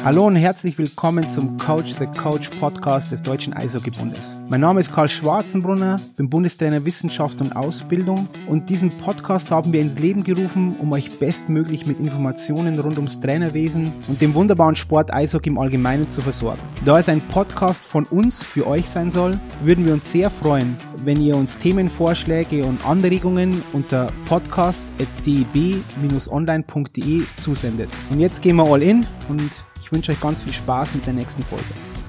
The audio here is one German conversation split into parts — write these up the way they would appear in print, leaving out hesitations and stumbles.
Hallo und herzlich willkommen zum Coach the Coach Podcast des Deutschen Eishockeybundes. Mein Name ist Karl Schwarzenbrunner, bin Bundestrainer Wissenschaft und Ausbildung und diesen Podcast haben wir ins Leben gerufen, um euch bestmöglich mit Informationen rund ums Trainerwesen und dem wunderbaren Sport Eishockey im Allgemeinen zu versorgen. Da es ein Podcast von uns für euch sein soll, würden wir uns sehr freuen, wenn ihr uns Themenvorschläge und Anregungen unter podcast@deb-online.de zusendet. Und jetzt gehen wir all in und ich wünsche euch ganz viel Spaß mit der nächsten Folge.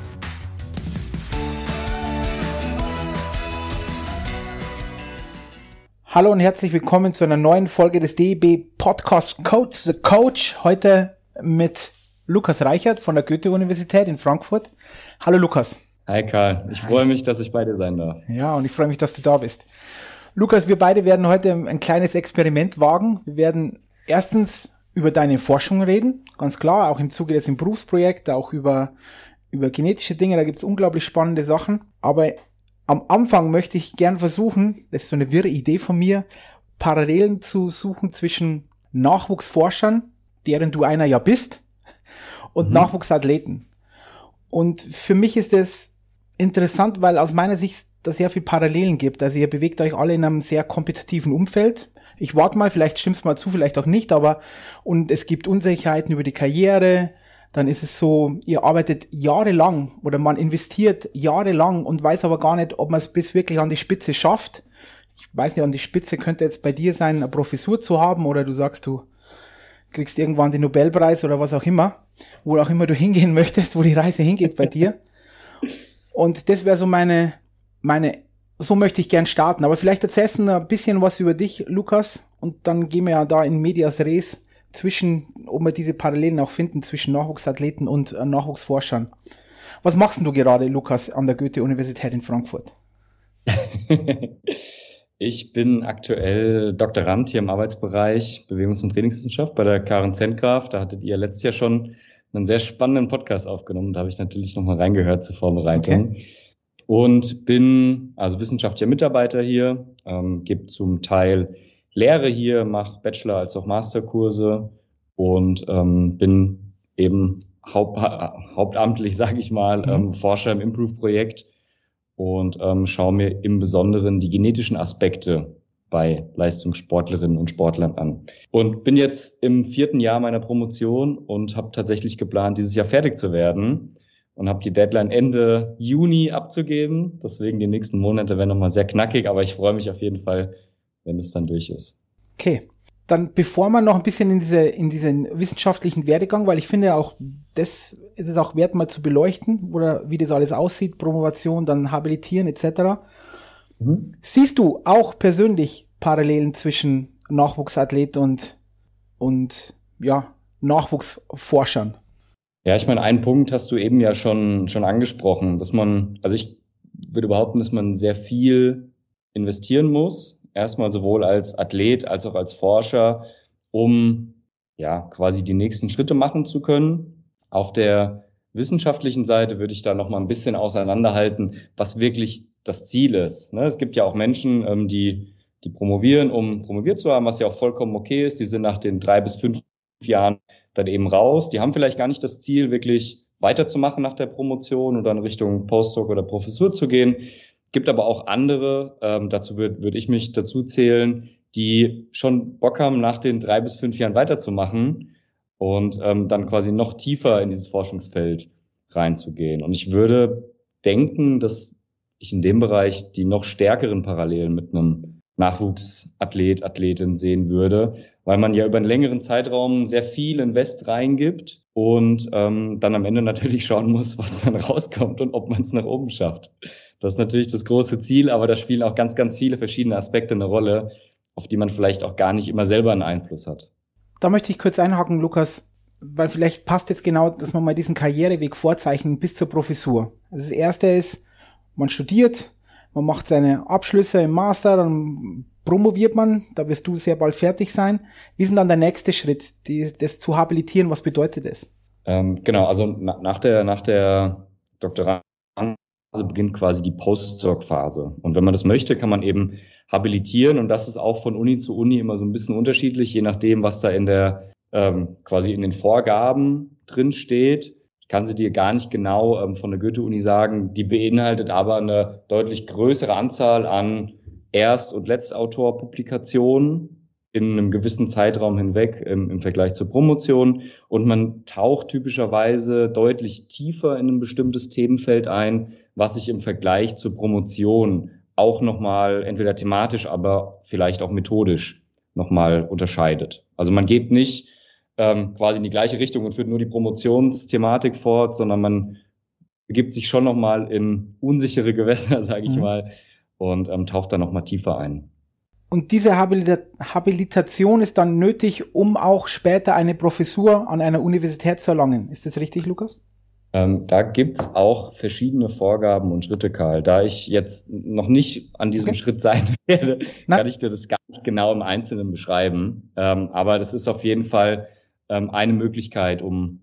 Hallo und herzlich willkommen zu einer neuen Folge des DEB Podcast Coach the Coach. Heute mit Lukas Reichert von der Goethe-Universität in Frankfurt. Hallo Lukas. Hi Karl, ich freue mich, dass ich bei dir sein darf. Ja, und ich freue mich, dass du da bist. Lukas, wir beide werden heute ein kleines Experiment wagen. Wir werden erstens über deine Forschung reden, ganz klar, auch im Zuge des Berufsprojekts, auch über genetische Dinge, da gibt es unglaublich spannende Sachen. Aber am Anfang möchte ich gern versuchen, das ist so eine wirre Idee von mir, Parallelen zu suchen zwischen Nachwuchsforschern, deren du einer ja bist, und Nachwuchsathleten. Und für mich ist das interessant, weil aus meiner Sicht da sehr viel Parallelen gibt. Also ihr bewegt euch alle in einem sehr kompetitiven Umfeld. Ich warte mal, vielleicht stimmt's mal zu, vielleicht auch nicht, und es gibt Unsicherheiten über die Karriere, dann ist es so, ihr arbeitet jahrelang oder man investiert jahrelang und weiß aber gar nicht, ob man es bis wirklich an die Spitze schafft. Ich weiß nicht, an die Spitze könnte jetzt bei dir sein, eine Professur zu haben oder du sagst, du kriegst irgendwann den Nobelpreis oder was auch immer, wo auch immer du hingehen möchtest, wo die Reise hingeht bei dir. Und das wäre so so möchte ich gern starten. Aber vielleicht erzählst du noch ein bisschen was über dich, Lukas, und dann gehen wir ja da in medias res ob wir diese Parallelen auch finden zwischen Nachwuchsathleten und Nachwuchsforschern. Was machst denn du gerade, Lukas, an der Goethe-Universität in Frankfurt? Ich bin aktuell Doktorand hier im Arbeitsbereich Bewegungs- und Trainingswissenschaft bei der Karen Zentgraf. Da hattet ihr letztes Jahr schon einen sehr spannenden Podcast aufgenommen. Da habe ich natürlich nochmal reingehört zur Vorbereitung. Okay. Und bin also wissenschaftlicher Mitarbeiter hier, gebe zum Teil Lehre hier, mache Bachelor- als auch Masterkurse und bin eben hauptamtlich, sage ich mal, Forscher im Improve-Projekt und schaue mir im Besonderen die genetischen Aspekte bei Leistungssportlerinnen und Sportlern an. Und bin jetzt im 4. Jahr meiner Promotion und habe tatsächlich geplant, dieses Jahr fertig zu werden. Und habe die Deadline Ende Juni abzugeben. Deswegen die nächsten Monate werden nochmal sehr knackig, aber ich freue mich auf jeden Fall, wenn es dann durch ist. Okay, dann bevor wir noch ein bisschen in diesen wissenschaftlichen Werdegang, weil ich finde auch, das ist es auch wert mal zu beleuchten, oder wie das alles aussieht, Promovation, dann Habilitieren etc. Siehst du auch persönlich Parallelen zwischen Nachwuchsathlet und Nachwuchsforschern? Ja, ich meine, einen Punkt hast du eben ja schon angesprochen, also ich würde behaupten, dass man sehr viel investieren muss, erstmal sowohl als Athlet als auch als Forscher, um ja quasi die nächsten Schritte machen zu können. Auf der wissenschaftlichen Seite würde ich da noch mal ein bisschen auseinanderhalten, was wirklich das Ziel ist. Es gibt ja auch Menschen, die promovieren, um promoviert zu haben, was ja auch vollkommen okay ist. Die sind nach den 3 bis 5 Jahren dann eben raus. Die haben vielleicht gar nicht das Ziel, wirklich weiterzumachen nach der Promotion oder in Richtung Postdoc oder Professur zu gehen. Gibt aber auch andere, dazu würde ich mich dazu zählen, die schon Bock haben, nach den 3 bis 5 Jahren weiterzumachen und dann quasi noch tiefer in dieses Forschungsfeld reinzugehen. Und ich würde denken, dass ich in dem Bereich die noch stärkeren Parallelen mit einem Nachwuchsathlet, Athletin sehen würde, weil man ja über einen längeren Zeitraum sehr viel Invest reingibt und dann am Ende natürlich schauen muss, was dann rauskommt und ob man es nach oben schafft. Das ist natürlich das große Ziel, aber da spielen auch ganz, ganz viele verschiedene Aspekte eine Rolle, auf die man vielleicht auch gar nicht immer selber einen Einfluss hat. Da möchte ich kurz einhaken, Lukas, weil vielleicht passt jetzt genau, dass man mal diesen Karriereweg vorzeichnen bis zur Professur. Also das Erste ist, man studiert, man macht seine Abschlüsse im Master, dann promoviert man, da wirst du sehr bald fertig sein. Wie ist denn dann der nächste Schritt, das zu habilitieren? Was bedeutet das? Genau, also nach der Doktorandphase beginnt quasi die Postdoc-Phase. Und wenn man das möchte, kann man eben habilitieren. Und das ist auch von Uni zu Uni immer so ein bisschen unterschiedlich, je nachdem, was da quasi in den Vorgaben drin steht. kann sie dir gar nicht genau von der Goethe-Uni sagen. Die beinhaltet aber eine deutlich größere Anzahl an Erst- und Letztautorpublikationen in einem gewissen Zeitraum hinweg im Vergleich zur Promotion. Und man taucht typischerweise deutlich tiefer in ein bestimmtes Themenfeld ein, was sich im Vergleich zur Promotion auch nochmal entweder thematisch, aber vielleicht auch methodisch nochmal unterscheidet. Also man geht nicht quasi in die gleiche Richtung und führt nur die Promotionsthematik fort, sondern man begibt sich schon nochmal in unsichere Gewässer, sage ich mal, und taucht da nochmal tiefer ein. Und diese Habilitation ist dann nötig, um auch später eine Professur an einer Universität zu erlangen. Ist das richtig, Lukas? Da gibt's auch verschiedene Vorgaben und Schritte, Karl. Da ich jetzt noch nicht an diesem Schritt sein werde, kann ich dir das gar nicht genau im Einzelnen beschreiben. Aber das ist auf jeden Fall eine Möglichkeit, um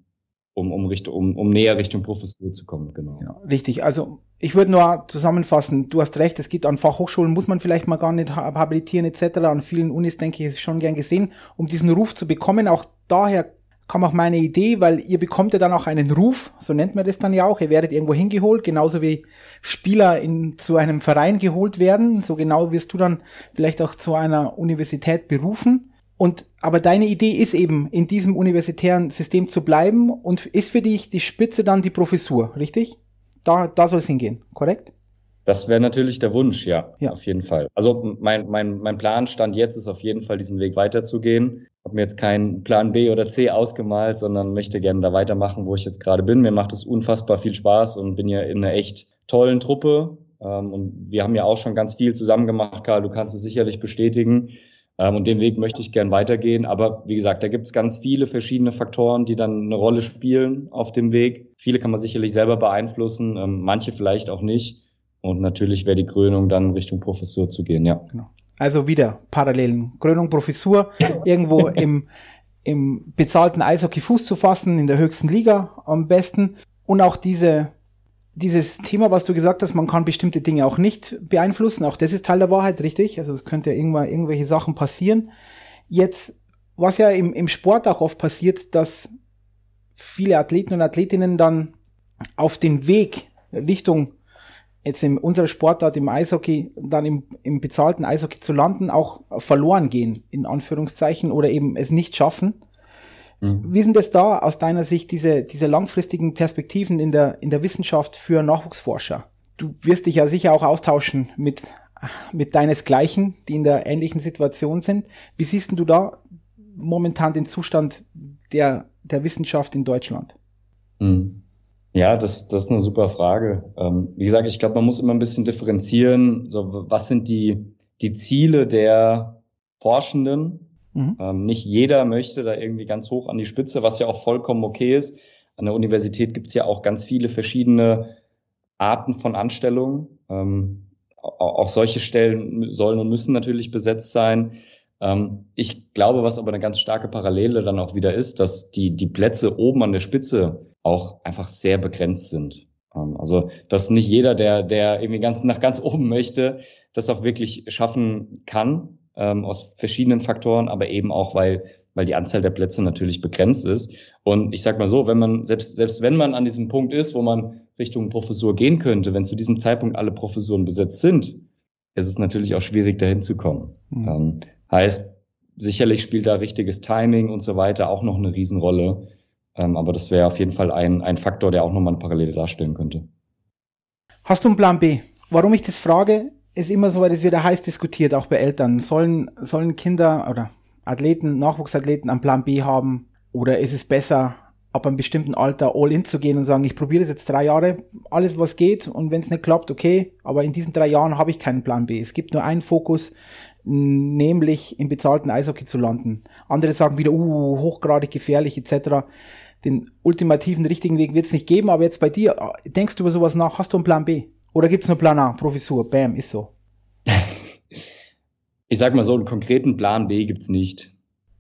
näher Richtung Professur zu kommen. Genau. Ja, richtig. Also ich würde nur zusammenfassen, du hast recht, es gibt an Fachhochschulen, muss man vielleicht mal gar nicht habilitieren etc. An vielen Unis, denke ich, ist schon gern gesehen, um diesen Ruf zu bekommen. Auch daher kam auch meine Idee, weil ihr bekommt ja dann auch einen Ruf, so nennt man das dann ja auch, ihr werdet irgendwo hingeholt, genauso wie Spieler zu einem Verein geholt werden, so genau wirst du dann vielleicht auch zu einer Universität berufen. Aber deine Idee ist eben, in diesem universitären System zu bleiben und ist für dich die Spitze dann die Professur, richtig? Da soll es hingehen, korrekt? Das wäre natürlich der Wunsch, ja, auf jeden Fall. Also mein Plan Stand jetzt ist auf jeden Fall, diesen Weg weiterzugehen. Ich habe mir jetzt keinen Plan B oder C ausgemalt, sondern möchte gerne da weitermachen, wo ich jetzt gerade bin. Mir macht es unfassbar viel Spaß und bin ja in einer echt tollen Truppe. Und wir haben ja auch schon ganz viel zusammen gemacht, Karl, du kannst es sicherlich bestätigen. Und den Weg möchte ich gern weitergehen. Aber wie gesagt, da gibt es ganz viele verschiedene Faktoren, die dann eine Rolle spielen auf dem Weg. Viele kann man sicherlich selber beeinflussen, manche vielleicht auch nicht. Und natürlich wäre die Krönung dann Richtung Professur zu gehen, ja. Genau. Also wieder Parallelen. Krönung, Professur, irgendwo im bezahlten Eishockey Fuß zu fassen, in der höchsten Liga am besten. Und auch dieses Thema, was du gesagt hast, man kann bestimmte Dinge auch nicht beeinflussen. Auch das ist Teil der Wahrheit, richtig? Also es könnte ja irgendwelche Sachen passieren. Jetzt, was ja im Sport auch oft passiert, dass viele Athleten und Athletinnen dann auf den Weg Richtung jetzt in unserer Sportart im Eishockey, dann im bezahlten Eishockey zu landen, auch verloren gehen, in Anführungszeichen, oder eben es nicht schaffen. Wie sind das da aus deiner Sicht, diese langfristigen Perspektiven in der Wissenschaft für Nachwuchsforscher? Du wirst dich ja sicher auch austauschen mit deinesgleichen, die in der ähnlichen Situation sind. Wie siehst du da momentan den Zustand der Wissenschaft in Deutschland? Ja, das ist eine super Frage. Wie gesagt, ich glaube, man muss immer ein bisschen differenzieren. So, was sind die Ziele der Forschenden? Nicht jeder möchte da irgendwie ganz hoch an die Spitze, was ja auch vollkommen okay ist. An der Universität gibt es ja auch ganz viele verschiedene Arten von Anstellungen. Auch solche Stellen sollen und müssen natürlich besetzt sein. Ich glaube, was aber eine ganz starke Parallele dann auch wieder ist, dass die Plätze oben an der Spitze auch einfach sehr begrenzt sind. Also, dass nicht jeder, der irgendwie nach ganz oben möchte, das auch wirklich schaffen kann, aus verschiedenen Faktoren, aber eben auch, weil die Anzahl der Plätze natürlich begrenzt ist. Und ich sag mal so, wenn man, selbst wenn man an diesem Punkt ist, wo man Richtung Professur gehen könnte, wenn zu diesem Zeitpunkt alle Professuren besetzt sind, ist es natürlich auch schwierig, dahin zu kommen. Heißt, sicherlich spielt da richtiges Timing und so weiter auch noch eine Riesenrolle. Aber das wäre auf jeden Fall ein Faktor, der auch nochmal eine Parallele darstellen könnte. Hast du einen Plan B? Warum ich das frage, ist immer so, weil das wird ja heiß diskutiert, auch bei Eltern. Sollen Kinder oder Athleten, Nachwuchsathleten einen Plan B haben? Oder ist es besser, ab einem bestimmten Alter all in zu gehen und sagen, ich probiere das jetzt 3 Jahre, alles was geht, und wenn es nicht klappt, okay, aber in diesen 3 Jahren habe ich keinen Plan B. Es gibt nur einen Fokus, nämlich im bezahlten Eishockey zu landen. Andere sagen wieder, hochgradig gefährlich etc. Den ultimativen richtigen Weg wird es nicht geben, aber jetzt bei dir, denkst du über sowas nach, hast du einen Plan B? Oder gibt es nur Plan A, Professur, bam, ist so? Ich sag mal so, einen konkreten Plan B gibt's nicht.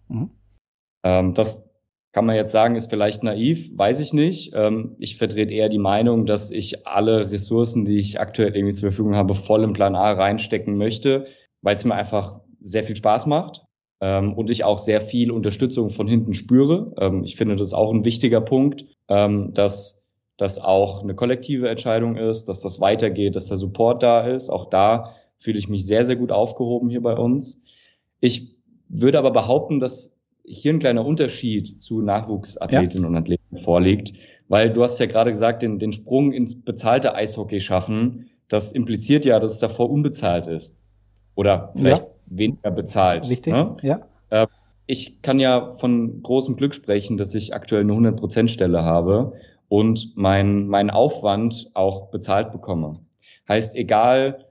Das kann man jetzt sagen, ist vielleicht naiv, weiß ich nicht. Ich vertrete eher die Meinung, dass ich alle Ressourcen, die ich aktuell irgendwie zur Verfügung habe, voll im Plan A reinstecken möchte, weil es mir einfach sehr viel Spaß macht. Und ich auch sehr viel Unterstützung von hinten spüre. Ich finde, das ist auch ein wichtiger Punkt, dass dass auch eine kollektive Entscheidung ist, dass das weitergeht, dass der Support da ist. Auch da fühle ich mich sehr, sehr gut aufgehoben hier bei uns. Ich würde aber behaupten, dass hier ein kleiner Unterschied zu Nachwuchsathletinnen und Athleten vorliegt, weil du hast ja gerade gesagt, den Sprung ins bezahlte Eishockey schaffen, das impliziert ja, dass es davor unbezahlt ist oder vielleicht weniger bezahlt. Richtig, ne? Ja. Ich kann ja von großem Glück sprechen, dass ich aktuell eine 100%-Stelle habe und mein Aufwand auch bezahlt bekomme. Heißt, egal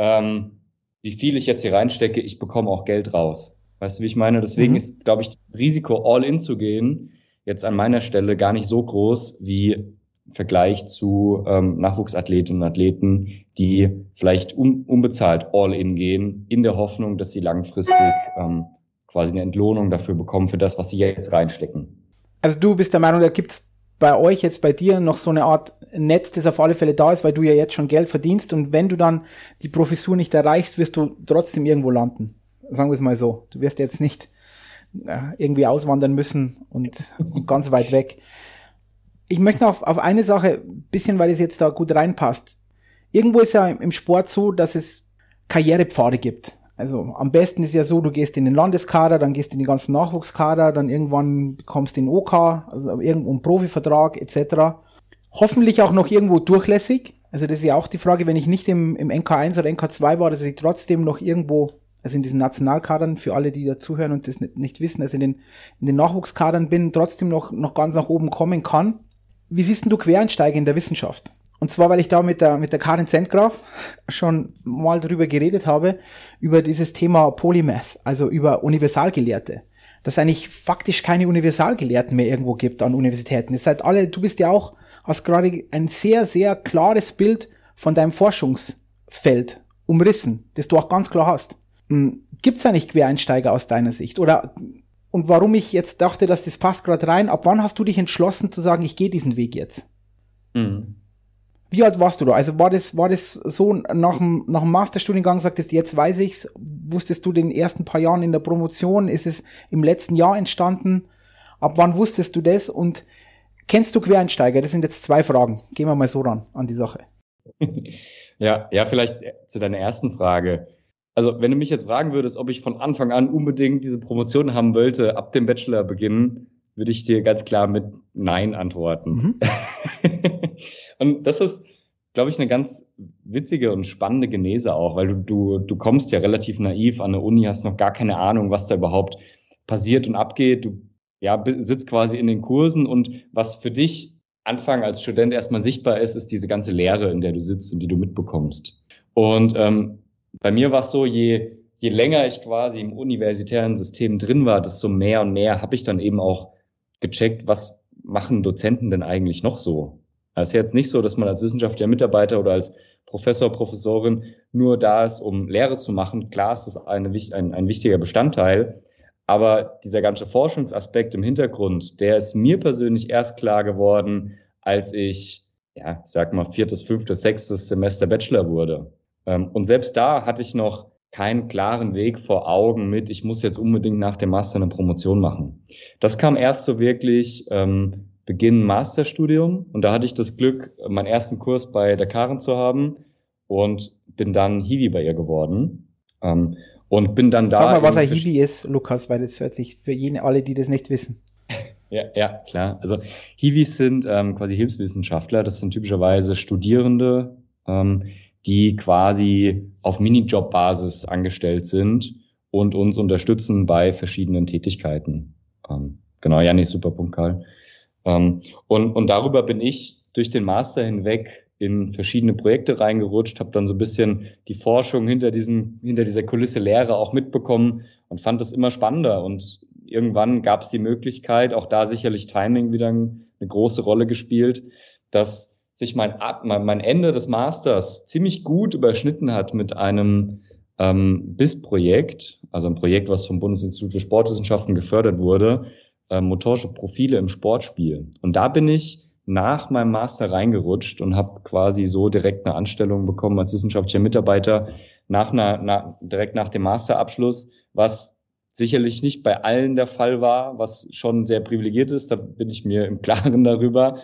wie viel ich jetzt hier reinstecke, ich bekomme auch Geld raus. Weißt du, wie ich meine? Deswegen ist, glaube ich, das Risiko, all in zu gehen, jetzt an meiner Stelle gar nicht so groß wie im Vergleich zu Nachwuchsathletinnen und Athleten, die vielleicht unbezahlt all in gehen, in der Hoffnung, dass sie langfristig quasi eine Entlohnung dafür bekommen, für das, was sie jetzt reinstecken. Also du bist der Meinung, da gibt's bei euch jetzt bei dir noch so eine Art Netz, das auf alle Fälle da ist, weil du ja jetzt schon Geld verdienst und wenn du dann die Professur nicht erreichst, wirst du trotzdem irgendwo landen. Sagen wir es mal so. Du wirst jetzt nicht irgendwie auswandern müssen und ganz weit weg. Ich möchte noch auf eine Sache, bisschen, weil es jetzt da gut reinpasst. Irgendwo ist ja im Sport so, dass es Karrierepfade gibt. Also am besten ist ja so, du gehst in den Landeskader, dann gehst du in die ganzen Nachwuchskader, dann irgendwann bekommst du den OK, also irgendwo einen Profivertrag etc. Hoffentlich auch noch irgendwo durchlässig. Also das ist ja auch die Frage, wenn ich nicht im NK1 oder NK2 war, dass ich trotzdem noch irgendwo, also in diesen Nationalkadern, für alle, die da zuhören und das nicht wissen, also in den Nachwuchskadern bin, trotzdem noch ganz nach oben kommen kann. Wie siehst denn du Quereinsteiger in der Wissenschaft? Und zwar, weil ich da mit der Karin Zentgraf schon mal drüber geredet habe, über dieses Thema Polymath, also über Universalgelehrte. Dass es eigentlich faktisch keine Universalgelehrten mehr irgendwo gibt an Universitäten. Ihr seid alle, du bist ja auch, hast gerade ein sehr, sehr klares Bild von deinem Forschungsfeld umrissen, das du auch ganz klar hast. Gibt es eigentlich Quereinsteiger aus deiner Sicht? Oder, und warum ich jetzt dachte, dass das passt gerade rein, ab wann hast du dich entschlossen zu sagen, ich gehe diesen Weg jetzt? Wie alt warst du da? Also war das so nach dem Masterstudiengang, sagtest jetzt weiß ich's, wusstest du den ersten paar Jahren in der Promotion, ist es im letzten Jahr entstanden? Ab wann wusstest du das? Und kennst du Quereinsteiger? Das sind jetzt 2 Fragen. Gehen wir mal so ran an die Sache. Ja, vielleicht zu deiner ersten Frage. Also wenn du mich jetzt fragen würdest, ob ich von Anfang an unbedingt diese Promotion haben wollte, ab dem Bachelor beginnen, würde ich dir ganz klar mit Nein antworten. Und das ist, glaube ich, eine ganz witzige und spannende Genese auch, weil du kommst ja relativ naiv an eine Uni, hast noch gar keine Ahnung, was da überhaupt passiert und abgeht. Du sitzt quasi in den Kursen und was für dich Anfang als Student erstmal sichtbar ist diese ganze Lehre, in der du sitzt und die du mitbekommst. Und bei mir war es so, je länger ich quasi im universitären System drin war, desto mehr und mehr habe ich dann eben auch gecheckt, was machen Dozenten denn eigentlich noch so? Es ist jetzt nicht so, dass man als wissenschaftlicher Mitarbeiter oder als Professor, Professorin nur da ist, um Lehre zu machen. Klar ist das ein wichtiger Bestandteil, aber dieser ganze Forschungsaspekt im Hintergrund, der ist mir persönlich erst klar geworden, als ich, ich sag mal, 4., 5., 6. Semester Bachelor wurde. Und selbst da hatte ich noch keinen klaren Weg vor Augen mit, ich muss jetzt unbedingt nach dem Master eine Promotion machen. Das kam erst so wirklich Beginn Masterstudium und da hatte ich das Glück, meinen ersten Kurs bei der Karin zu haben und bin dann Hiwi bei ihr geworden und bin dann da. Sag mal, was ein Hiwi ist, Lukas, weil das hört sich für alle, die das nicht wissen. Ja, klar. Also Hiwis sind quasi Hilfswissenschaftler, das sind typischerweise Studierende, die quasi auf Minijob-Basis angestellt sind und uns unterstützen bei verschiedenen Tätigkeiten. Genau, ja, nicht super Punkt, Karl. Und darüber bin ich durch den Master hinweg in verschiedene Projekte reingerutscht, habe dann so ein bisschen die Forschung hinter dieser Kulisse Lehre auch mitbekommen und fand das immer spannender. Und irgendwann gab es die Möglichkeit, auch da sicherlich Timing wieder eine große Rolle gespielt, dass sich mein Ende des Masters ziemlich gut überschnitten hat mit einem BIS-Projekt, also ein Projekt, was vom Bundesinstitut für Sportwissenschaften gefördert wurde, motorische Profile im Sportspiel. Und da bin ich nach meinem Master reingerutscht und habe quasi so direkt eine Anstellung bekommen als wissenschaftlicher Mitarbeiter direkt nach dem Masterabschluss, was sicherlich nicht bei allen der Fall war, was schon sehr privilegiert ist, da bin ich mir im Klaren darüber.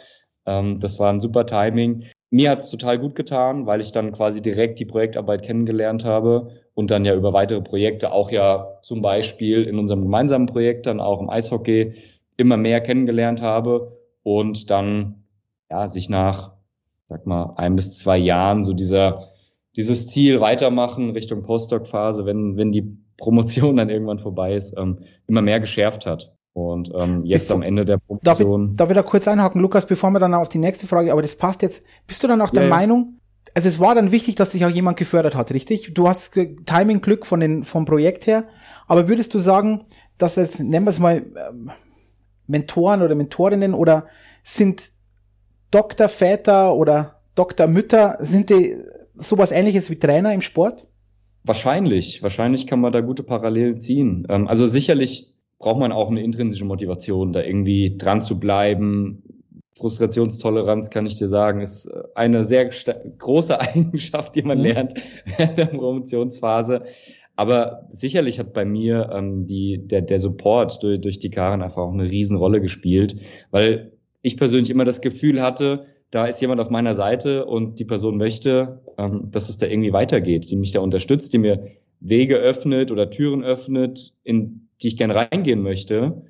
Das war ein super Timing. Mir hat's total gut getan, weil ich dann quasi direkt die Projektarbeit kennengelernt habe und dann ja über weitere Projekte, auch ja zum Beispiel in unserem gemeinsamen Projekt, dann auch im Eishockey, immer mehr kennengelernt habe und dann ja sich nach, sag mal, 1 bis 2 Jahren so dieses Ziel weitermachen Richtung Postdoc-Phase, wenn die Promotion dann irgendwann vorbei ist, immer mehr geschärft hat. Und jetzt am Ende der Promotion. Darf ich da kurz einhaken, Lukas, bevor wir dann auf die nächste Frage, aber das passt jetzt. Bist du dann auch der Meinung, also es war dann wichtig, dass sich auch jemand gefördert hat, richtig? Du hast Timing-Glück vom Projekt her, aber würdest du sagen, dass es, nennen wir es mal, Mentoren oder Mentorinnen oder sind Doktorväter oder Doktormütter, sind die sowas Ähnliches wie Trainer im Sport? Wahrscheinlich kann man da gute Parallelen ziehen. Also sicherlich braucht man auch eine intrinsische Motivation, da irgendwie dran zu bleiben. Frustrationstoleranz, kann ich dir sagen, ist eine sehr große Eigenschaft, die man lernt während der Promotionsphase. Aber sicherlich hat bei mir der Support durch die Karin einfach auch eine Riesenrolle gespielt, weil ich persönlich immer das Gefühl hatte, da ist jemand auf meiner Seite und die Person möchte, dass es da irgendwie weitergeht, die mich da unterstützt, die mir Wege öffnet oder Türen öffnet, in die ich gerne reingehen möchte.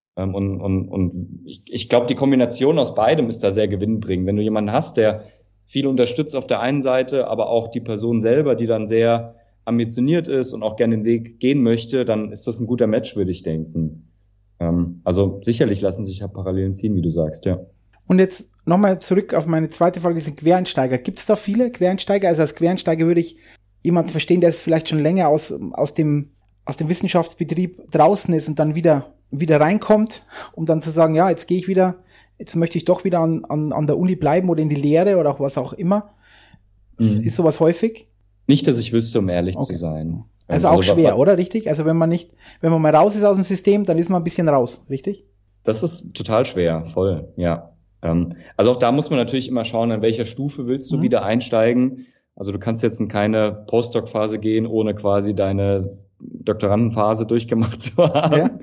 Und ich glaube, die Kombination aus beidem ist da sehr gewinnbringend. Wenn du jemanden hast, der viel unterstützt auf der einen Seite, aber auch die Person selber, die dann sehr ambitioniert ist und auch gerne den Weg gehen möchte, dann ist das ein guter Match, würde ich denken. Also sicherlich lassen sich ja Parallelen ziehen, wie du sagst, ja. Und jetzt nochmal zurück auf meine zweite Frage, die sind Quereinsteiger. Gibt es da viele Quereinsteiger? Also als Quereinsteiger würde ich jemanden verstehen, der ist vielleicht schon länger aus dem Wissenschaftsbetrieb draußen ist und dann wieder reinkommt, um dann zu sagen, ja, jetzt gehe ich wieder, jetzt möchte ich doch wieder an der Uni bleiben oder in die Lehre oder auch was auch immer. Ist sowas häufig? Nicht, dass ich wüsste, um ehrlich zu sein. Also auch schwer, oder? Richtig? Also wenn man mal raus ist aus dem System, dann ist man ein bisschen raus, richtig? Das ist total schwer, voll, ja. Also auch da muss man natürlich immer schauen, an welcher Stufe willst du wieder einsteigen. Also du kannst jetzt in keine Postdoc-Phase gehen, ohne quasi deine Doktorandenphase durchgemacht zu haben. Ja.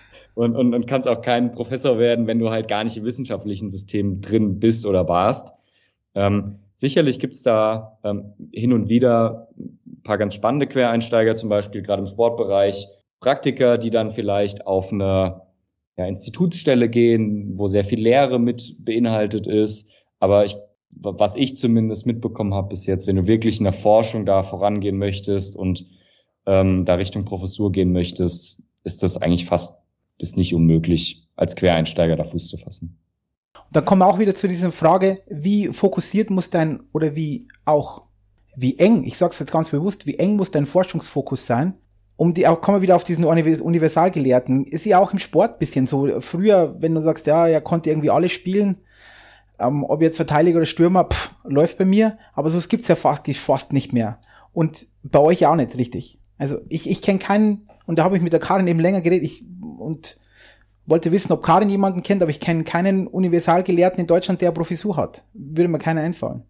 Und kannst auch kein Professor werden, wenn du halt gar nicht im wissenschaftlichen System drin bist oder warst. Sicherlich gibt's da hin und wieder ein paar ganz spannende Quereinsteiger, zum Beispiel gerade im Sportbereich, Praktiker, die dann vielleicht auf eine Institutsstelle gehen, wo sehr viel Lehre mit beinhaltet ist. Aber was ich zumindest mitbekommen habe bis jetzt, wenn du wirklich in der Forschung da vorangehen möchtest und da Richtung Professur gehen möchtest, ist das eigentlich fast bis nicht unmöglich, als Quereinsteiger da Fuß zu fassen. Dann kommen wir auch wieder zu dieser Frage, wie fokussiert muss wie eng, ich sage es jetzt ganz bewusst, wie eng muss dein Forschungsfokus sein? Kommen wir wieder auf diesen Universalgelehrten. Ist ja auch im Sport ein bisschen so. Früher, wenn du sagst, ja, er konnte irgendwie alles spielen, ob jetzt Verteidiger oder Stürmer, läuft bei mir. Aber so es gibt's ja fast nicht mehr. Und bei euch ja auch nicht, richtig. Also ich kenne keinen, und da habe ich mit der Karin eben länger geredet, und wollte wissen, ob Karin jemanden kennt, aber ich kenne keinen Universalgelehrten in Deutschland, der Professur hat. Würde mir keiner einfallen.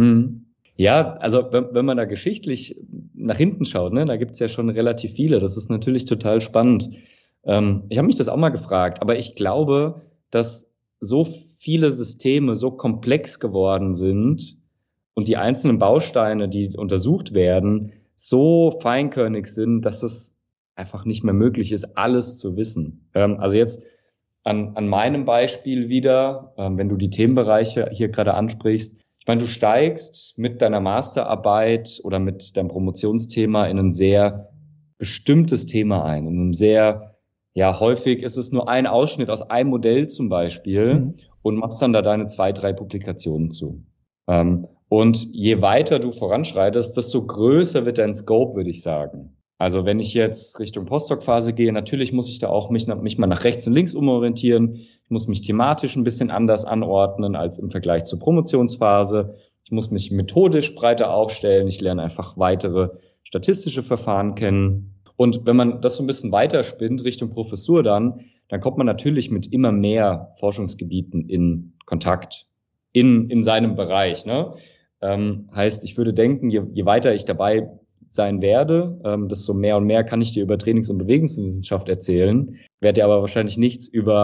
Ja, also wenn man da geschichtlich nach hinten schaut, ne, da gibt's ja schon relativ viele. Das ist natürlich total spannend. Ich habe mich das auch mal gefragt, aber ich glaube, dass so viele Systeme so komplex geworden sind und die einzelnen Bausteine, die untersucht werden, so feinkörnig sind, dass es einfach nicht mehr möglich ist, alles zu wissen. Also jetzt an meinem Beispiel wieder, wenn du die Themenbereiche hier gerade ansprichst. Ich meine, du steigst mit deiner Masterarbeit oder mit deinem Promotionsthema in ein sehr bestimmtes Thema ein. In einem sehr, häufig ist es nur ein Ausschnitt aus einem Modell zum Beispiel und machst dann da deine 2, 3 Publikationen zu. Und je weiter du voranschreitest, desto größer wird dein Scope, würde ich sagen. Also wenn ich jetzt Richtung Postdoc-Phase gehe, natürlich muss ich da auch mich mal nach rechts und links umorientieren. Ich muss mich thematisch ein bisschen anders anordnen als im Vergleich zur Promotionsphase. Ich muss mich methodisch breiter aufstellen. Ich lerne einfach weitere statistische Verfahren kennen. Und wenn man das so ein bisschen weiterspinnt Richtung Professur dann kommt man natürlich mit immer mehr Forschungsgebieten in Kontakt in seinem Bereich. Ne? Heißt, ich würde denken, je weiter ich dabei sein werde, desto mehr und mehr kann ich dir über Trainings- und Bewegungswissenschaft erzählen, werde dir aber wahrscheinlich nichts über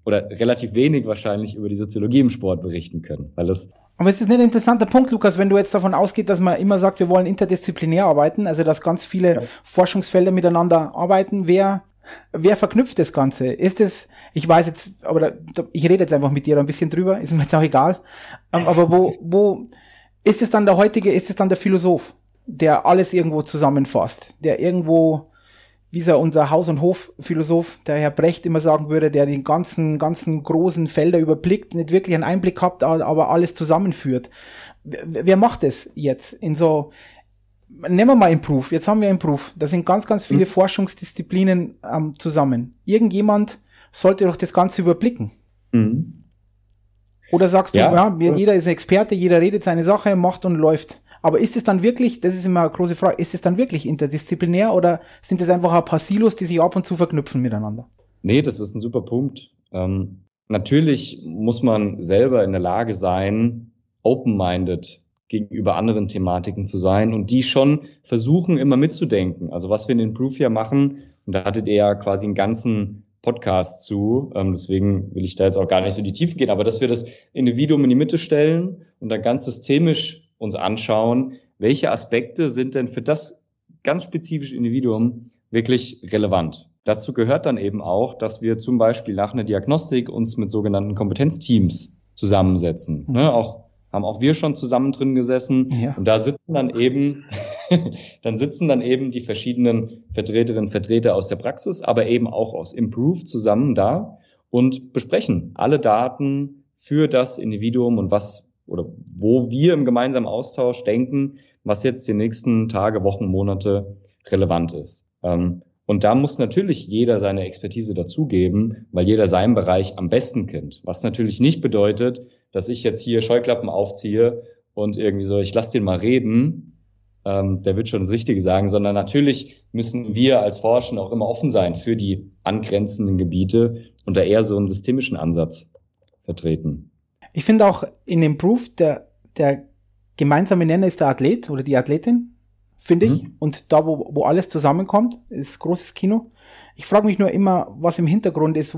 oder relativ wenig wahrscheinlich über die Soziologie im Sport berichten können, weil das. Aber es ist nicht ein interessanter Punkt, Lukas, wenn du jetzt davon ausgehst, dass man immer sagt, wir wollen interdisziplinär arbeiten, also dass ganz viele Forschungsfelder miteinander arbeiten. Wer verknüpft das Ganze? Ist es, ich weiß jetzt, aber ich rede jetzt einfach mit dir ein bisschen drüber, ist mir jetzt auch egal. Aber wo ist es dann ist es dann der Philosoph, der alles irgendwo zusammenfasst, der irgendwo, wie es ja unser Haus- und Hofphilosoph, der Herr Brecht immer sagen würde, der die ganzen großen Felder überblickt, nicht wirklich einen Einblick hat, aber alles zusammenführt. Wer macht das jetzt in so, nehmen wir mal Improve, jetzt haben wir Improve, da sind ganz viele Forschungsdisziplinen zusammen. Irgendjemand sollte doch das Ganze überblicken. Mhm. Oder sagst du, jeder ist ein Experte, jeder redet seine Sache, macht und läuft. Aber ist es dann wirklich, das ist immer eine große Frage, ist es dann wirklich interdisziplinär oder sind das einfach ein paar Silos, die sich ab und zu verknüpfen miteinander? Nee, das ist ein super Punkt. Natürlich muss man selber in der Lage sein, open-minded gegenüber anderen Thematiken zu sein und die schon versuchen, immer mitzudenken. Also was wir in Improve ja machen, und da hattet ihr ja quasi einen ganzen Podcast zu, deswegen will ich da jetzt auch gar nicht so in die Tiefe gehen, aber dass wir das Individuum in die Mitte stellen und dann ganz systemisch uns anschauen, welche Aspekte sind denn für das ganz spezifische Individuum wirklich relevant. Dazu gehört dann eben auch, dass wir zum Beispiel nach einer Diagnostik uns mit sogenannten Kompetenzteams zusammensetzen. Mhm. Haben auch wir schon zusammen drin gesessen. Ja. Und da sitzen dann eben die verschiedenen Vertreterinnen und Vertreter aus der Praxis, aber eben auch aus Improve zusammen da und besprechen alle Daten für das Individuum und wo wir im gemeinsamen Austausch denken, was jetzt die nächsten Tage, Wochen, Monate relevant ist. Und da muss natürlich jeder seine Expertise dazugeben, weil jeder seinen Bereich am besten kennt. Was natürlich nicht bedeutet, dass ich jetzt hier Scheuklappen aufziehe und irgendwie so, ich lasse den mal reden, der wird schon das Richtige sagen, sondern natürlich müssen wir als Forscher auch immer offen sein für die angrenzenden Gebiete und da eher so einen systemischen Ansatz vertreten. Ich finde auch in Improve, der gemeinsame Nenner ist der Athlet oder die Athletin, finde ich. Und da, wo alles zusammenkommt, ist großes Kino. Ich frage mich nur immer, was im Hintergrund ist,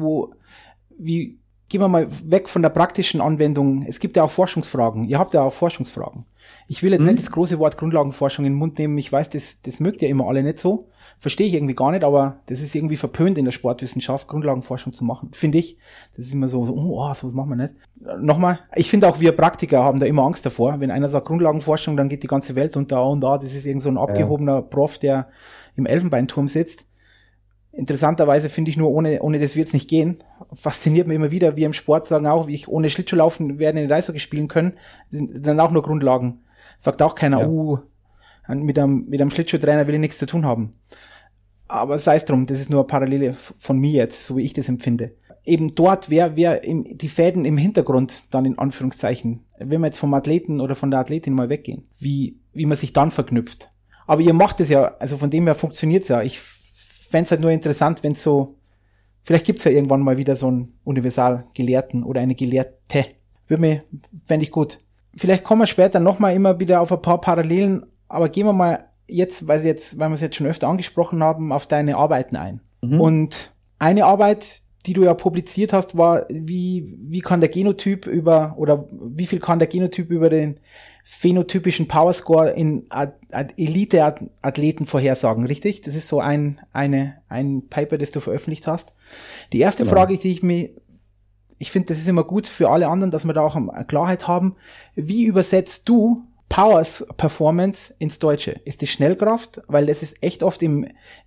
gehen wir mal weg von der praktischen Anwendung. Es gibt ja auch Forschungsfragen. Ihr habt ja auch Forschungsfragen. Ich will jetzt nicht das große Wort Grundlagenforschung in den Mund nehmen. Ich weiß, das mögt ihr immer alle nicht so. Verstehe ich irgendwie gar nicht, aber das ist irgendwie verpönt in der Sportwissenschaft, Grundlagenforschung zu machen. Finde ich. Das ist immer so sowas machen wir nicht. Nochmal, ich finde auch wir Praktiker haben da immer Angst davor. Wenn einer sagt Grundlagenforschung, dann geht die ganze Welt unter und da. Das ist irgend so ein abgehobener Prof, der im Elfenbeinturm sitzt. Interessanterweise finde ich nur, ohne das wird's nicht gehen. Fasziniert mich immer wieder, wir im Sport sagen auch, wie ich ohne Schlittschuhlaufen werde in den Eishockey spielen können, sind dann auch nur Grundlagen. Sagt auch keiner, mit einem Schlittschuhtrainer will ich nichts zu tun haben. Aber sei es drum, das ist nur eine Parallele von mir jetzt, so wie ich das empfinde. Eben dort die Fäden im Hintergrund dann in Anführungszeichen, wenn wir jetzt vom Athleten oder von der Athletin mal weggehen, wie man sich dann verknüpft. Aber ihr macht es ja, also von dem her funktioniert's ja. Ich fände es halt nur interessant, wenn so, vielleicht gibt's ja irgendwann mal wieder so einen Universalgelehrten oder eine Gelehrte. Fände ich gut. Vielleicht kommen wir später nochmal immer wieder auf ein paar Parallelen, aber gehen wir mal jetzt, weil wir es jetzt schon öfter angesprochen haben, auf deine Arbeiten ein. Und eine Arbeit, die du ja publiziert hast, war, wie kann der Genotyp wie viel kann der Genotyp über den phänotypischen Powerscore in Elite-Athleten vorhersagen, richtig? Das ist so ein Paper, das du veröffentlicht hast. Die erste Frage, ich finde, das ist immer gut für alle anderen, dass wir da auch eine Klarheit haben. Wie übersetzt du Powers Performance ins Deutsche? Ist die Schnellkraft? Weil das ist echt oft immer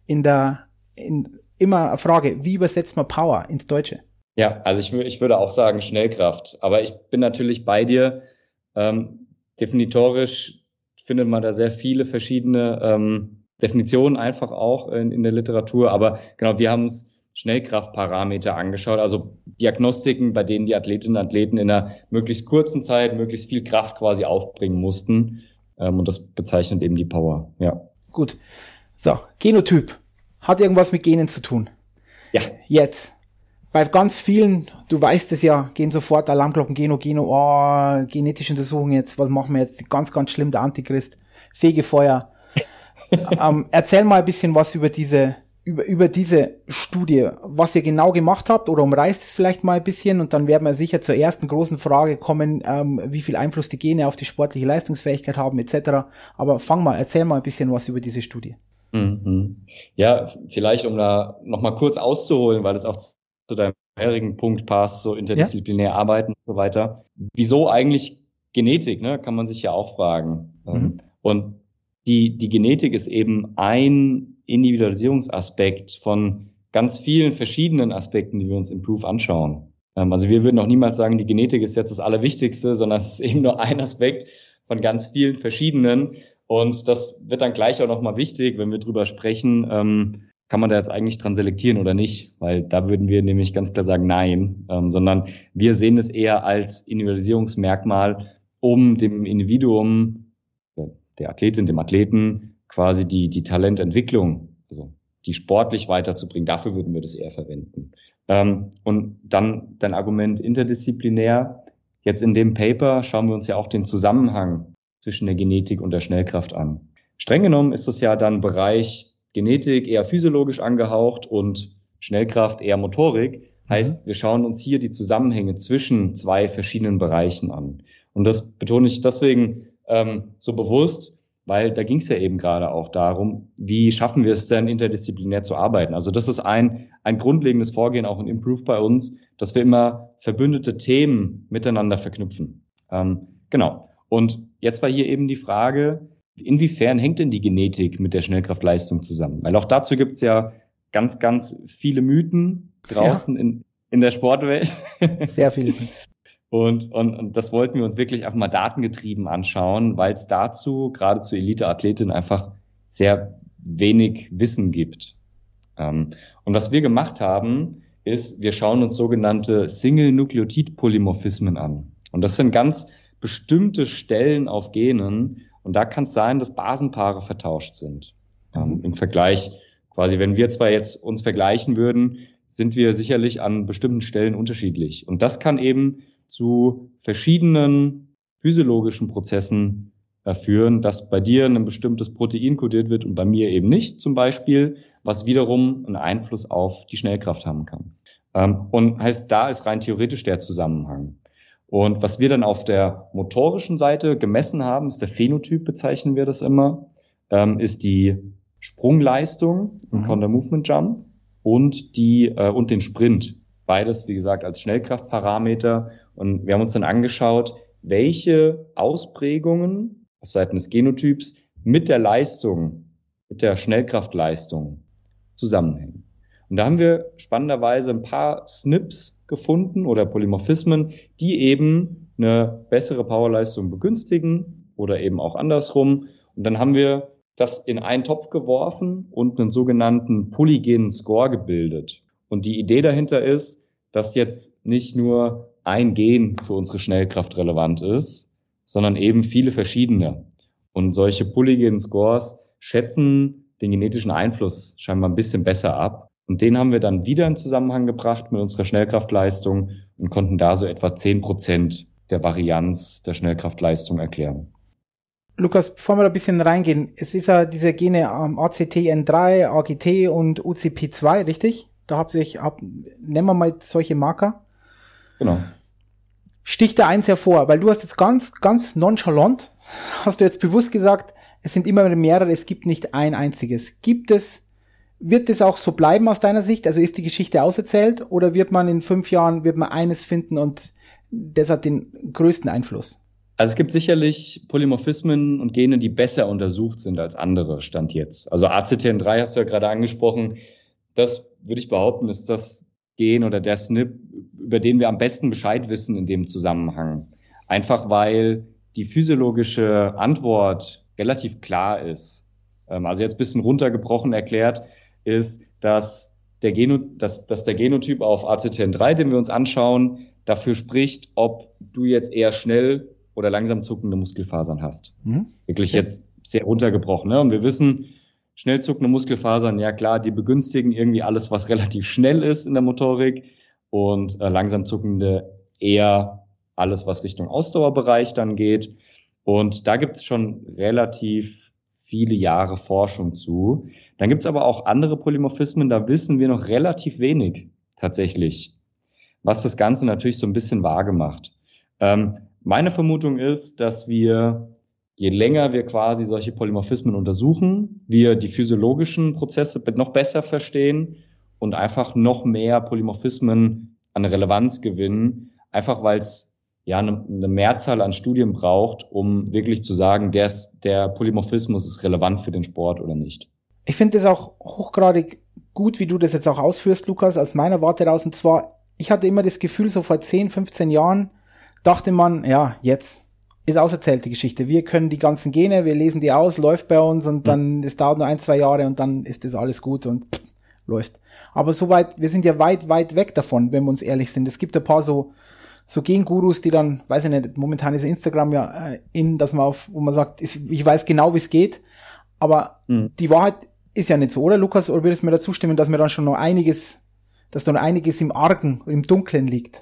eine Frage, wie übersetzt man Power ins Deutsche? Ja, also ich würde auch sagen Schnellkraft. Aber ich bin natürlich bei dir. Definitorisch findet man da sehr viele verschiedene Definitionen einfach auch in der Literatur. Aber genau, wir haben uns Schnellkraftparameter angeschaut, also Diagnostiken, bei denen die Athletinnen und Athleten in einer möglichst kurzen Zeit möglichst viel Kraft quasi aufbringen mussten. Und das bezeichnet eben die Power. Ja. Gut. So, Genotyp. Hat irgendwas mit Genen zu tun? Ja. Jetzt. Bei ganz vielen, du weißt es ja, gehen sofort Alarmglocken, genetische Untersuchungen jetzt, was machen wir jetzt? Ganz, ganz schlimm, der Antichrist, Fegefeuer. Erzähl mal ein bisschen was über diese über diese Studie, was ihr genau gemacht habt, oder umreißt es vielleicht mal ein bisschen, und dann werden wir sicher zur ersten großen Frage kommen, wie viel Einfluss die Gene auf die sportliche Leistungsfähigkeit haben etc. Aber erzähl mal ein bisschen was über diese Studie. Mhm. Ja, vielleicht um da nochmal kurz auszuholen, weil es auch zu deinem vorherigen Punkt passt, so interdisziplinär arbeiten und so weiter. Wieso eigentlich Genetik, ne? Kann man sich ja auch fragen. Und die Genetik ist eben ein Individualisierungsaspekt von ganz vielen verschiedenen Aspekten, die wir uns im Proof anschauen. Also wir würden auch niemals sagen, die Genetik ist jetzt das Allerwichtigste, sondern es ist eben nur ein Aspekt von ganz vielen verschiedenen. Und das wird dann gleich auch nochmal wichtig, wenn wir drüber sprechen, kann man da jetzt eigentlich dran selektieren oder nicht? Weil da würden wir nämlich ganz klar sagen, nein, sondern wir sehen es eher als Individualisierungsmerkmal, um dem Individuum, der Athletin, dem Athleten quasi die Talententwicklung, also die sportlich weiterzubringen. Dafür würden wir das eher verwenden. Und dann dein Argument interdisziplinär. Jetzt in dem Paper schauen wir uns ja auch den Zusammenhang zwischen der Genetik und der Schnellkraft an. Streng genommen ist das ja dann Bereich Genetik eher physiologisch angehaucht und Schnellkraft eher Motorik. Heißt, wir schauen uns hier die Zusammenhänge zwischen zwei verschiedenen Bereichen an. Und das betone ich deswegen so bewusst, weil da ging es ja eben gerade auch darum, wie schaffen wir es denn, interdisziplinär zu arbeiten. Also das ist ein grundlegendes Vorgehen auch in Improve bei uns, dass wir immer verbündete Themen miteinander verknüpfen. Genau. Und jetzt war hier eben die Frage, inwiefern hängt denn die Genetik mit der Schnellkraftleistung zusammen? Weil auch dazu gibt es ja ganz, ganz viele Mythen draußen in der Sportwelt. Sehr viele. Und das wollten wir uns wirklich einfach mal datengetrieben anschauen, weil es dazu, gerade zu Elite-Athletinnen, einfach sehr wenig Wissen gibt. Und was wir gemacht haben, ist, wir schauen uns sogenannte Single-Nukleotid-Polymorphismen an. Und das sind ganz bestimmte Stellen auf Genen. Und da kann es sein, dass Basenpaare vertauscht sind. Im Vergleich, quasi, wenn wir zwar jetzt uns vergleichen würden, sind wir sicherlich an bestimmten Stellen unterschiedlich. Und das kann eben zu verschiedenen physiologischen Prozessen führen, dass bei dir ein bestimmtes Protein kodiert wird und bei mir eben nicht, zum Beispiel, was wiederum einen Einfluss auf die Schnellkraft haben kann. Und heißt, da ist rein theoretisch der Zusammenhang. Und was wir dann auf der motorischen Seite gemessen haben, ist der Phänotyp, bezeichnen wir das immer, ist die Sprungleistung im Counter Movement Jump und den Sprint. Beides, wie gesagt, als Schnellkraftparameter. Und wir haben uns dann angeschaut, welche Ausprägungen auf Seiten des Genotyps mit der Leistung, mit der Schnellkraftleistung zusammenhängen. Und da haben wir spannenderweise ein paar SNPs gefunden oder Polymorphismen, die eben eine bessere Powerleistung begünstigen oder eben auch andersrum. Und dann haben wir das in einen Topf geworfen und einen sogenannten polygenen Score gebildet. Und die Idee dahinter ist, dass jetzt nicht nur ein Gen für unsere Schnellkraft relevant ist, sondern eben viele verschiedene. Und solche polygenen Scores schätzen den genetischen Einfluss scheinbar ein bisschen besser ab. Und den haben wir dann wieder in Zusammenhang gebracht mit unserer Schnellkraftleistung und konnten da so etwa 10% der Varianz der Schnellkraftleistung erklären. Lukas, bevor wir da ein bisschen reingehen, es ist ja diese Gene ACTN3, AGT und UCP2, richtig? Da nennen wir mal solche Marker. Genau. Sticht da eins hervor, weil du hast jetzt ganz, ganz nonchalant, hast du jetzt bewusst gesagt, es sind immer mehrere, es gibt nicht ein einziges. Wird es auch so bleiben aus deiner Sicht? Also ist die Geschichte auserzählt oder wird man in 5 Jahren, eines finden und das hat den größten Einfluss? Also es gibt sicherlich Polymorphismen und Gene, die besser untersucht sind als andere, Stand jetzt. Also ACTN3 hast du ja gerade angesprochen. Das würde ich behaupten, ist das Gen oder der SNP, über den wir am besten Bescheid wissen in dem Zusammenhang. Einfach weil die physiologische Antwort relativ klar ist. Also jetzt ein bisschen runtergebrochen erklärt ist, dass der Genotyp auf ACTN3, den wir uns anschauen, dafür spricht, ob du jetzt eher schnell oder langsam zuckende Muskelfasern hast. Wirklich jetzt sehr runtergebrochen. Ne? Und wir wissen, schnell zuckende Muskelfasern, ja klar, die begünstigen irgendwie alles, was relativ schnell ist in der Motorik und langsam zuckende eher alles, was Richtung Ausdauerbereich dann geht. Und da gibt es schon relativ viele Jahre Forschung zu. Dann gibt es aber auch andere Polymorphismen, da wissen wir noch relativ wenig tatsächlich, was das Ganze natürlich so ein bisschen vage macht. Meine Vermutung ist, dass wir, je länger wir quasi solche Polymorphismen untersuchen, wir die physiologischen Prozesse noch besser verstehen und einfach noch mehr Polymorphismen an Relevanz gewinnen, einfach weil es ja eine Mehrzahl an Studien braucht, um wirklich zu sagen, der Polymorphismus ist relevant für den Sport oder nicht. Ich finde es auch hochgradig gut, wie du das jetzt auch ausführst, Lukas, aus meiner Warte raus. Und zwar, ich hatte immer das Gefühl, so vor 10, 15 Jahren dachte man, ja, jetzt ist auserzählte Geschichte. Wir können die ganzen Gene, wir lesen die aus, läuft bei uns und dann, es dauert nur 1, 2 Jahre und dann ist das alles gut und läuft. Aber soweit, wir sind ja weit, weit weg davon, wenn wir uns ehrlich sind. Es gibt ein paar so Gengurus, die dann, weiß ich nicht, momentan ist Instagram ja dass man wo man sagt, ich weiß genau, wie es geht, aber die Wahrheit ist ja nicht so, oder Lukas? Oder würdest du mir da zustimmen, dass mir dann schon noch einiges im Argen, im Dunklen liegt?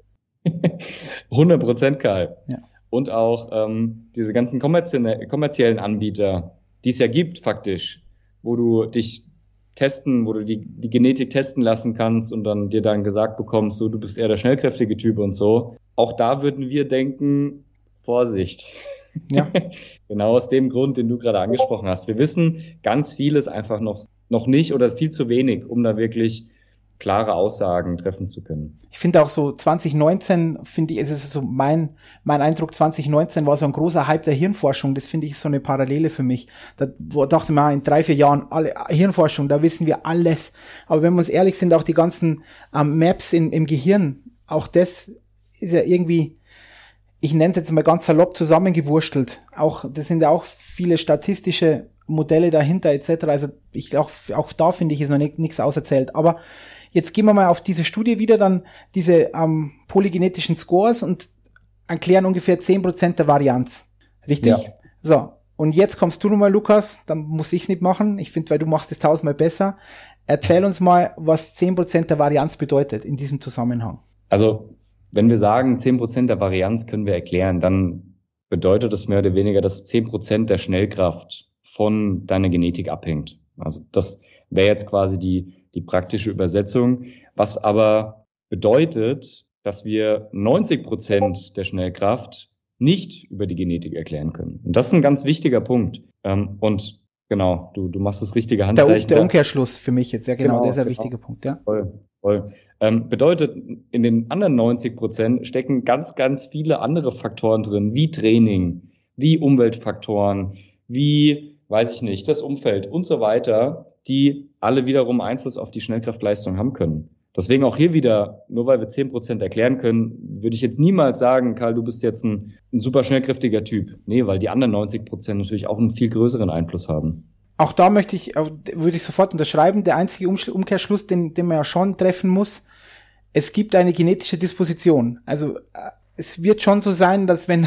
100% Karl. Ja. Und auch diese ganzen kommerziellen Anbieter, die es ja gibt faktisch, wo du dich testen, wo du die Genetik testen lassen kannst und dann dir dann gesagt bekommst, so, du bist eher der schnellkräftige Typ und so. Auch da würden wir denken, Vorsicht. Ja. Genau aus dem Grund, den du gerade angesprochen hast. Wir wissen ganz vieles einfach noch nicht oder viel zu wenig, um da wirklich klare Aussagen treffen zu können. Ich finde auch so 2019, ist es so mein Eindruck, 2019 war so ein großer Hype der Hirnforschung. Das finde ich so eine Parallele für mich. Da dachte man, in 3, 4 Jahren Hirnforschung, da wissen wir alles. Aber wenn wir uns ehrlich sind, auch die ganzen Maps im Gehirn, auch das ist ja irgendwie, ich nenne es jetzt mal ganz salopp, zusammengewurstelt. Das sind ja auch viele statistische Modelle dahinter etc. Also auch da finde ich, ist noch nichts auserzählt. Aber jetzt gehen wir mal auf diese Studie wieder, dann diese polygenetischen Scores und erklären ungefähr 10% der Varianz. Richtig? Ja. So, und jetzt kommst du nochmal, Lukas, dann muss ich es nicht machen. Ich finde, weil du machst es 1000-mal besser. Erzähl uns mal, was 10% der Varianz bedeutet in diesem Zusammenhang. Also, wenn wir sagen, 10% der Varianz können wir erklären, dann bedeutet das mehr oder weniger, dass 10% der Schnellkraft von deiner Genetik abhängt. Also das wäre jetzt quasi die praktische Übersetzung, was aber bedeutet, dass wir 90% der Schnellkraft nicht über die Genetik erklären können. Und das ist ein ganz wichtiger Punkt. Und genau, du machst das richtige Handzeichen. Der Umkehrschluss für mich jetzt, ja genau, das ist ein wichtiger Punkt, ja. Voll. Bedeutet, in den anderen 90% stecken ganz, ganz viele andere Faktoren drin, wie Training, wie Umweltfaktoren, wie, weiß ich nicht, das Umfeld und so weiter, die alle wiederum Einfluss auf die Schnellkraftleistung haben können. Deswegen auch hier wieder, nur weil wir 10% erklären können, würde ich jetzt niemals sagen, Karl, du bist jetzt ein super schnellkräftiger Typ. Nee, weil die anderen 90% natürlich auch einen viel größeren Einfluss haben. Auch da würde ich sofort unterschreiben, der einzige Umkehrschluss, den man ja schon treffen muss, es gibt eine genetische Disposition. Also es wird schon so sein, dass wenn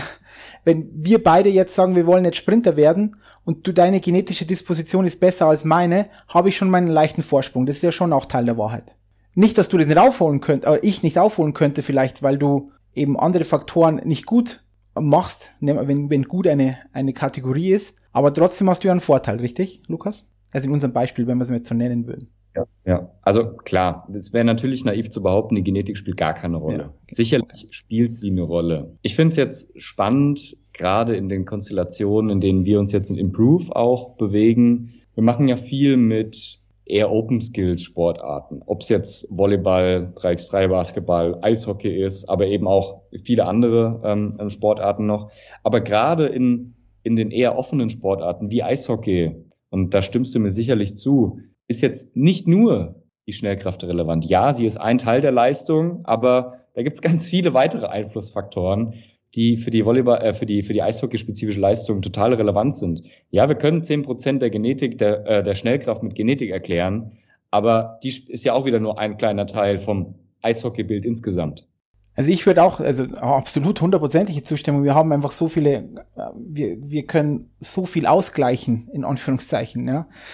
wir beide jetzt sagen, wir wollen jetzt Sprinter werden und deine genetische Disposition ist besser als meine, habe ich schon meinen leichten Vorsprung. Das ist ja schon auch Teil der Wahrheit. Nicht, dass du das nicht aufholen könntest, aber ich nicht aufholen könnte vielleicht, weil du eben andere Faktoren nicht gut machst, wenn gut eine Kategorie ist, aber trotzdem hast du ja einen Vorteil, richtig, Lukas? Also in unserem Beispiel, wenn wir es jetzt so nennen würden. Ja. Also klar, es wäre natürlich naiv zu behaupten, die Genetik spielt gar keine Rolle. Ja, okay. Sicherlich spielt sie eine Rolle. Ich finde es jetzt spannend, gerade in den Konstellationen, in denen wir uns jetzt in Improve auch bewegen. Wir machen ja viel mit eher Open-Skills-Sportarten. Ob es jetzt Volleyball, 3x3 Basketball, Eishockey ist, aber eben auch viele andere Sportarten noch. Aber gerade in den eher offenen Sportarten wie Eishockey, und da stimmst du mir sicherlich zu, ist jetzt nicht nur die Schnellkraft relevant. Ja, sie ist ein Teil der Leistung, aber da gibt es ganz viele weitere Einflussfaktoren, die für die Volleyball, für die Eishockey-spezifische Leistung total relevant sind. Ja, wir können 10% der Genetik, der Schnellkraft mit Genetik erklären, aber die ist ja auch wieder nur ein kleiner Teil vom Eishockeybild insgesamt. Also ich würde auch, absolut 100%ige Zustimmung. Wir haben einfach so viele, wir können so viel ausgleichen, in Anführungszeichen, ja.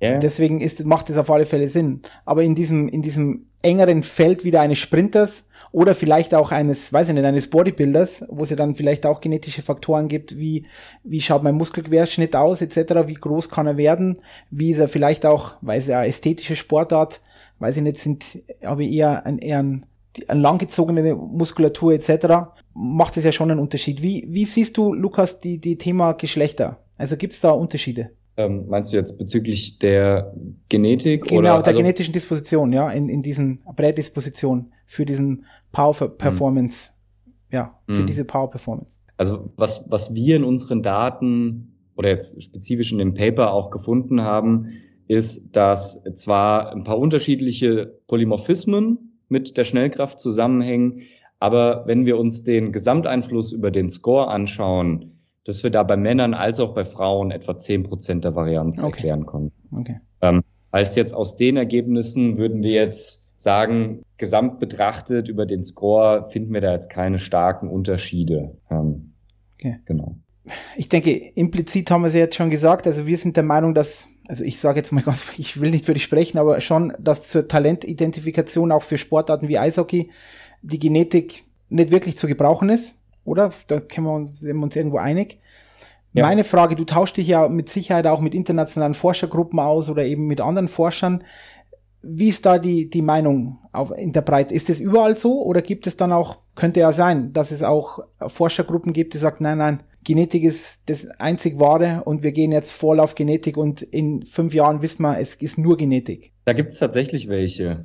Ja. Deswegen macht es auf alle Fälle Sinn. Aber in diesem engeren Feld wieder eines Sprinters oder vielleicht auch eines Bodybuilders, wo es ja dann vielleicht auch genetische Faktoren gibt, wie schaut mein Muskelquerschnitt aus, etc., wie groß kann er werden, wie ist er vielleicht auch, weil es ja ästhetische Sportart, weiß ich nicht, habe ich eher eine langgezogene Muskulatur, etc., macht es ja schon einen Unterschied. Wie siehst du, Lukas, die Thema Geschlechter? Also gibt es da Unterschiede? Meinst du jetzt bezüglich der Genetik? Genau, der genetischen Disposition, ja, in diesen Prädisposition für diesen Power Performance, für diese Power Performance. Also was wir in unseren Daten oder jetzt spezifisch in dem Paper auch gefunden haben, ist, dass zwar ein paar unterschiedliche Polymorphismen mit der Schnellkraft zusammenhängen, aber wenn wir uns den Gesamteinfluss über den Score anschauen, dass wir da bei Männern als auch bei Frauen etwa 10% der Varianz erklären konnten. Okay. Heißt jetzt, aus den Ergebnissen würden wir jetzt sagen, gesamt betrachtet über den Score finden wir da jetzt keine starken Unterschiede. Okay. Genau. Ich denke, implizit haben wir es ja jetzt schon gesagt, also wir sind der Meinung, ich sage jetzt mal ganz, ich will nicht für dich sprechen, aber schon, dass zur Talentidentifikation auch für Sportarten wie Eishockey die Genetik nicht wirklich zu gebrauchen ist. Oder? Da sind wir uns irgendwo einig. Ja. Meine Frage, du tauschst dich ja mit Sicherheit auch mit internationalen Forschergruppen aus oder eben mit anderen Forschern. Wie ist da die Meinung in der Breite? Ist es überall so oder gibt es dann auch, könnte ja sein, dass es auch Forschergruppen gibt, die sagen, nein, Genetik ist das einzig Wahre und wir gehen jetzt voll auf Genetik und in 5 Jahren wissen wir, es ist nur Genetik. Da gibt es tatsächlich welche.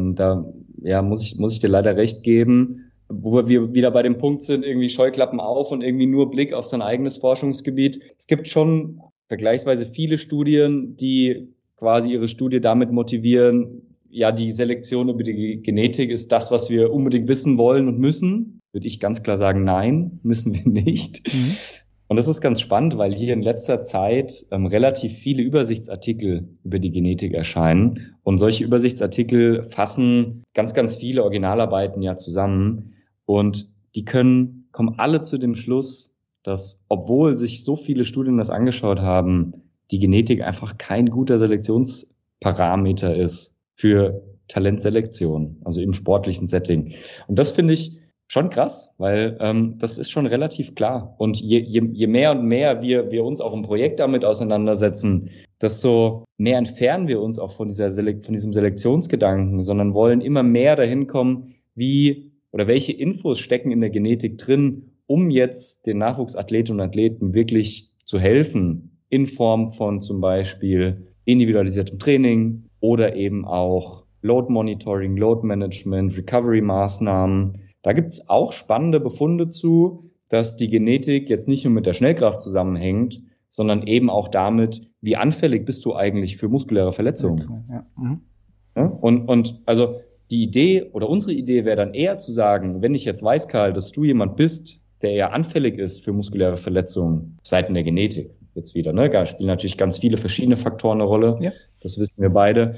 Muss ich dir leider recht geben. Wo wir wieder bei dem Punkt sind, irgendwie Scheuklappen auf und irgendwie nur Blick auf sein eigenes Forschungsgebiet. Es gibt schon vergleichsweise viele Studien, die quasi ihre Studie damit motivieren, ja, die Selektion über die Genetik ist das, was wir unbedingt wissen wollen und müssen. Würde ich ganz klar sagen, nein, müssen wir nicht. Mhm. Und das ist ganz spannend, weil hier in letzter Zeit relativ viele Übersichtsartikel über die Genetik erscheinen. Und solche Übersichtsartikel fassen ganz, ganz viele Originalarbeiten ja zusammen. Und die kommen alle zu dem Schluss, dass, obwohl sich so viele Studien das angeschaut haben, die Genetik einfach kein guter Selektionsparameter ist für Talentselektion, also im sportlichen Setting. Und das finde ich schon krass, weil das ist schon relativ klar. Und je mehr und mehr wir uns auch im Projekt damit auseinandersetzen, desto mehr entfernen wir uns auch von diesem Selektionsgedanken, sondern wollen immer mehr dahin kommen, welche Infos stecken in der Genetik drin, um jetzt den Nachwuchsathletinnen und Athleten wirklich zu helfen, in Form von zum Beispiel individualisiertem Training oder eben auch Load Monitoring, Load Management, Recovery-Maßnahmen. Da gibt es auch spannende Befunde zu, dass die Genetik jetzt nicht nur mit der Schnellkraft zusammenhängt, sondern eben auch damit, wie anfällig bist du eigentlich für muskuläre Verletzungen. Ja. Mhm. Ja? Und also die Idee oder unsere Idee wäre dann eher zu sagen, wenn ich jetzt weiß, Karl, dass du jemand bist, der eher anfällig ist für muskuläre Verletzungen, seitens der Genetik jetzt wieder, ne? Da spielen natürlich ganz viele verschiedene Faktoren eine Rolle, ja. Das wissen wir beide.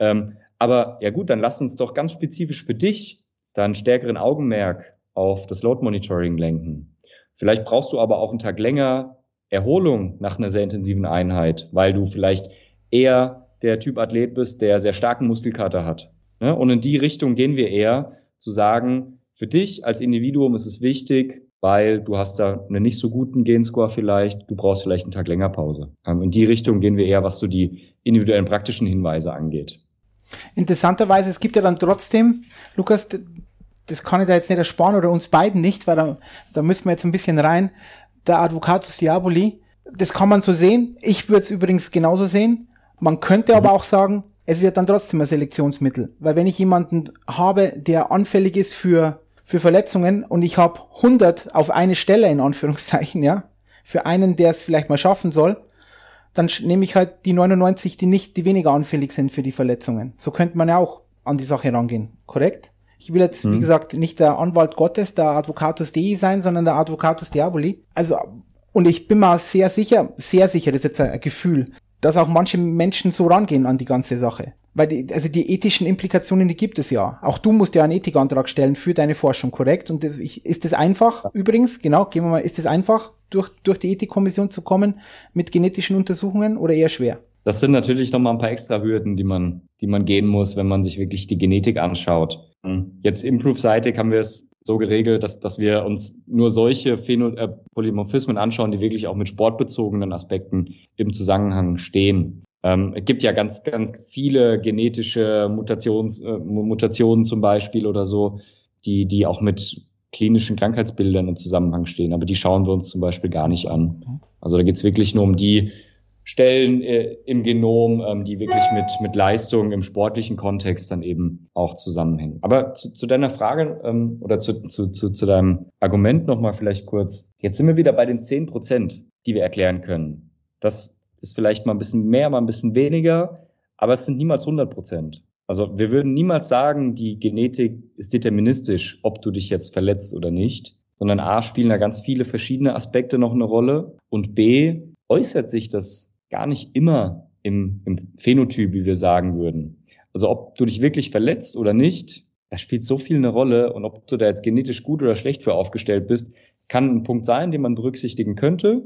Aber ja gut, dann lass uns doch ganz spezifisch für dich dann stärkeren Augenmerk auf das Load Monitoring lenken. Vielleicht brauchst du aber auch einen Tag länger Erholung nach einer sehr intensiven Einheit, weil du vielleicht eher der Typ Athlet bist, der sehr starken Muskelkater hat. Und in die Richtung gehen wir eher, zu sagen, für dich als Individuum ist es wichtig, weil du hast da einen nicht so guten Genscore vielleicht, du brauchst vielleicht einen Tag länger Pause. In die Richtung gehen wir eher, was so die individuellen praktischen Hinweise angeht. Interessanterweise, es gibt ja dann trotzdem, Lukas, das kann ich da jetzt nicht ersparen oder uns beiden nicht, weil da müssen wir jetzt ein bisschen rein, der Advocatus Diaboli, das kann man so sehen. Ich würde es übrigens genauso sehen. Man könnte aber auch sagen, es ist ja dann trotzdem ein Selektionsmittel, weil wenn ich jemanden habe, der anfällig ist für Verletzungen und ich habe 100 auf eine Stelle in Anführungszeichen, ja, für einen, der es vielleicht mal schaffen soll, dann nehme ich halt die 99, die weniger anfällig sind für die Verletzungen. So könnte man ja auch an die Sache rangehen, korrekt? Ich will jetzt, wie gesagt, nicht der Anwalt Gottes, der Advocatus Dei sein, sondern der Advocatus Diaboli. Also, und ich bin mir sehr sicher, das ist jetzt ein Gefühl, dass auch manche Menschen so rangehen an die ganze Sache. Weil die ethischen Implikationen, die gibt es ja. Auch du musst ja einen Ethikantrag stellen für deine Forschung, korrekt? Und ist das einfach, übrigens, genau, ist es einfach, durch die Ethikkommission zu kommen mit genetischen Untersuchungen oder eher schwer? Das sind natürlich nochmal ein paar extra Hürden, die man gehen muss, wenn man sich wirklich die Genetik anschaut. Jetzt Improve-seitig haben wir es so geregelt, dass wir uns nur solche Polymorphismen anschauen, die wirklich auch mit sportbezogenen Aspekten im Zusammenhang stehen. Es gibt ja ganz, ganz viele genetische Mutationen zum Beispiel oder so, die auch mit klinischen Krankheitsbildern im Zusammenhang stehen. Aber die schauen wir uns zum Beispiel gar nicht an. Also da geht es wirklich nur um die Stellen im Genom, die wirklich mit Leistung im sportlichen Kontext dann eben auch zusammenhängen. Aber zu deiner Frage oder zu deinem Argument nochmal vielleicht kurz. Jetzt sind wir wieder bei den 10%, die wir erklären können. Das ist vielleicht mal ein bisschen mehr, mal ein bisschen weniger, aber es sind niemals 100%. Also wir würden niemals sagen, die Genetik ist deterministisch, ob du dich jetzt verletzt oder nicht, sondern A, spielen da ganz viele verschiedene Aspekte noch eine Rolle und B, äußert sich das gar nicht immer im Phänotyp, wie wir sagen würden. Also ob du dich wirklich verletzt oder nicht, das spielt so viel eine Rolle und ob du da jetzt genetisch gut oder schlecht für aufgestellt bist, kann ein Punkt sein, den man berücksichtigen könnte.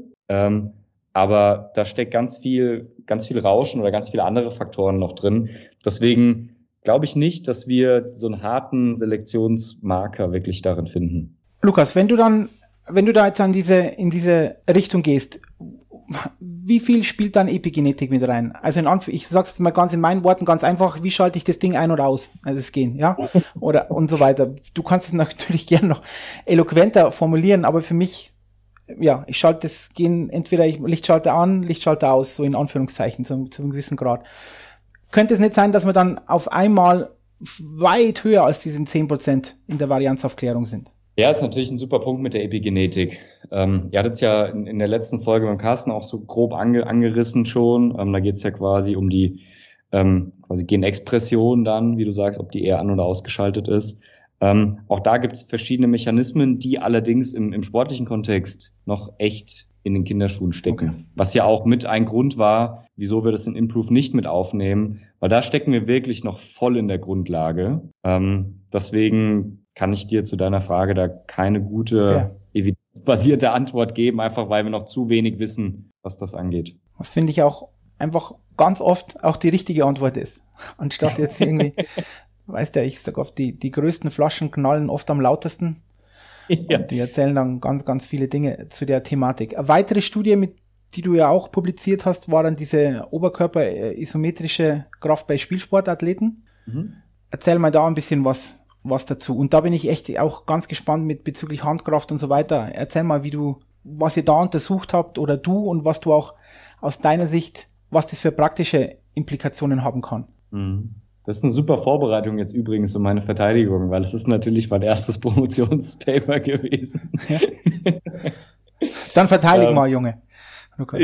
Aber da steckt ganz viel Rauschen oder ganz viele andere Faktoren noch drin. Deswegen glaube ich nicht, dass wir so einen harten Selektionsmarker wirklich darin finden. Lukas, wenn du da jetzt in diese Richtung gehst, wie viel spielt dann Epigenetik mit rein? Also ich sag's jetzt mal ganz in meinen Worten ganz einfach, wie schalte ich das Ding ein oder aus? Also das Gehen, ja? Oder und so weiter. Du kannst es natürlich gern noch eloquenter formulieren, aber für mich, ja, ich schalte das Gen entweder Lichtschalter an, Lichtschalter aus, so in Anführungszeichen, zu einem gewissen Grad. Könnte es nicht sein, dass wir dann auf einmal weit höher als diese 10% in der Varianzaufklärung sind? Ja, ist natürlich ein super Punkt mit der Epigenetik. Ihr hattet es ja in der letzten Folge beim Carsten auch so grob angerissen schon. Da geht es ja quasi um die quasi Genexpression dann, wie du sagst, ob die eher an- oder ausgeschaltet ist. Auch da gibt es verschiedene Mechanismen, die allerdings im sportlichen Kontext noch echt in den Kinderschuhen stecken. Okay. Was ja auch mit ein Grund war, wieso wir das in Improve nicht mit aufnehmen, weil da stecken wir wirklich noch voll in der Grundlage. Deswegen kann ich dir zu deiner Frage da keine gute, evidenzbasierte Antwort geben, einfach weil wir noch zu wenig wissen, was das angeht. Das finde ich auch einfach ganz oft auch die richtige Antwort ist. Anstatt jetzt irgendwie, weißt du, ich sag oft, die größten Flaschen knallen oft am lautesten. Ja. Und die erzählen dann ganz, ganz viele Dinge zu der Thematik. Eine weitere Studie, die du ja auch publiziert hast, war dann diese Oberkörper-isometrische Kraft bei Spielsportathleten. Mhm. Erzähl mal da ein bisschen was dazu. Und da bin ich echt auch ganz gespannt mit bezüglich Handkraft und so weiter. Erzähl mal, was ihr da untersucht habt oder du und was du auch aus deiner Sicht, was das für praktische Implikationen haben kann. Das ist eine super Vorbereitung jetzt übrigens für meine Verteidigung, weil es ist natürlich mein erstes Promotionspaper gewesen. Ja. Dann verteidig mal, Junge. Lukas.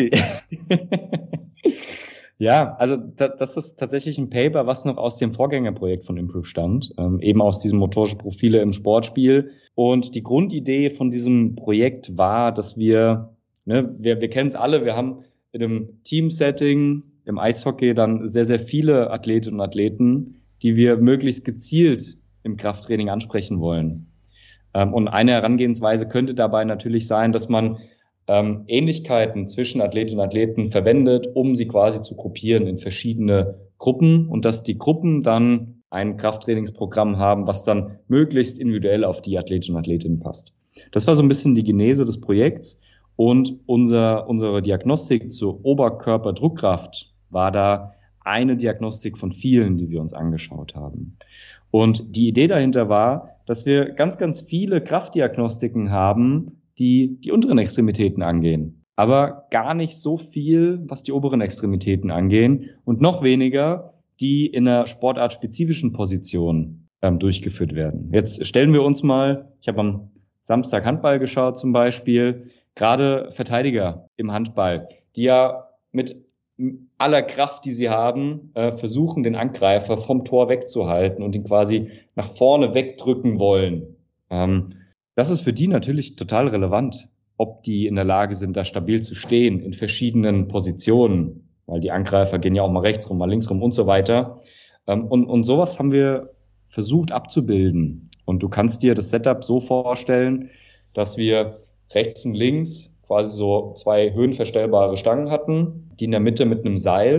Ja, also das ist tatsächlich ein Paper, was noch aus dem Vorgängerprojekt von Improve stammt, eben aus diesem motorische Profile im Sportspiel. Und die Grundidee von diesem Projekt war, dass wir kennen es alle, wir haben in einem Team-Setting im Eishockey dann sehr, sehr viele Athletinnen und Athleten, die wir möglichst gezielt im Krafttraining ansprechen wollen. Und eine Herangehensweise könnte dabei natürlich sein, dass man Ähnlichkeiten zwischen Athletinnen und Athleten verwendet, um sie quasi zu gruppieren in verschiedene Gruppen und dass die Gruppen dann ein Krafttrainingsprogramm haben, was dann möglichst individuell auf die Athletinnen und Athletinnen passt. Das war so ein bisschen die Genese des Projekts und unsere Diagnostik zur Oberkörperdruckkraft war da eine Diagnostik von vielen, die wir uns angeschaut haben. Und die Idee dahinter war, dass wir ganz, ganz viele Kraftdiagnostiken haben, die unteren Extremitäten angehen. Aber gar nicht so viel, was die oberen Extremitäten angehen und noch weniger, die in einer sportartspezifischen Position durchgeführt werden. Jetzt stellen wir uns mal, ich habe am Samstag Handball geschaut zum Beispiel, gerade Verteidiger im Handball, die ja mit aller Kraft, die sie haben, versuchen, den Angreifer vom Tor wegzuhalten und ihn quasi nach vorne wegdrücken wollen. Das ist für die natürlich total relevant, ob die in der Lage sind, da stabil zu stehen in verschiedenen Positionen, weil die Angreifer gehen ja auch mal rechts rum, mal links rum und so weiter. Und sowas haben wir versucht abzubilden. Und du kannst dir das Setup so vorstellen, dass wir rechts und links quasi so zwei höhenverstellbare Stangen hatten, die in der Mitte mit einem Seil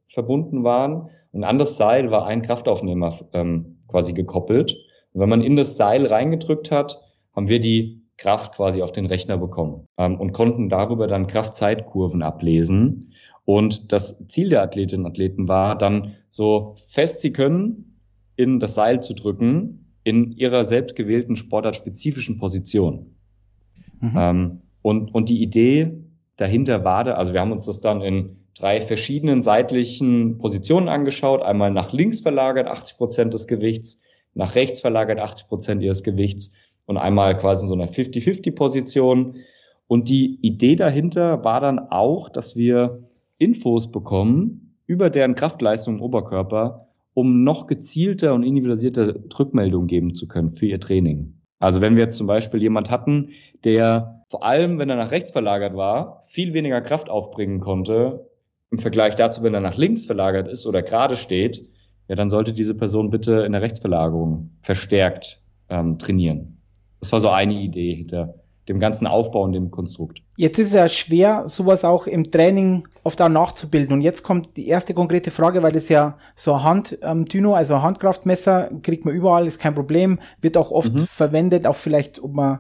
verbunden waren. Und an das Seil war ein Kraftaufnehmer quasi gekoppelt. Und wenn man in das Seil reingedrückt hat, haben wir die Kraft quasi auf den Rechner bekommen und konnten darüber dann Kraft-Zeit-Kurven ablesen. Und das Ziel der Athletinnen und Athleten war dann, so fest sie können, in das Seil zu drücken, in ihrer selbstgewählten sportartspezifischen Position. Und die Idee dahinter war also wir haben uns das dann in 3 verschiedenen seitlichen Positionen angeschaut. Einmal nach links verlagert 80% des Gewichts, nach rechts verlagert 80% ihres Gewichts und einmal quasi in so einer 50-50-Position. Und die Idee dahinter war dann auch, dass wir Infos bekommen über deren Kraftleistung im Oberkörper, um noch gezielter und individualisierter Rückmeldungen geben zu können für ihr Training. Also wenn wir jetzt zum Beispiel jemand hatten, der vor allem, wenn er nach rechts verlagert war, viel weniger Kraft aufbringen konnte, im Vergleich dazu, wenn er nach links verlagert ist oder gerade steht, ja, dann sollte diese Person bitte in der Rechtsverlagerung verstärkt trainieren. Das war so eine Idee hinter dem ganzen Aufbau und dem Konstrukt. Jetzt ist es ja schwer, sowas auch im Training oft auch nachzubilden. Und jetzt kommt die erste konkrete Frage, weil das ja so ein Handdyno, also ein Handkraftmesser, kriegt man überall, ist kein Problem, wird auch oft verwendet, auch vielleicht, um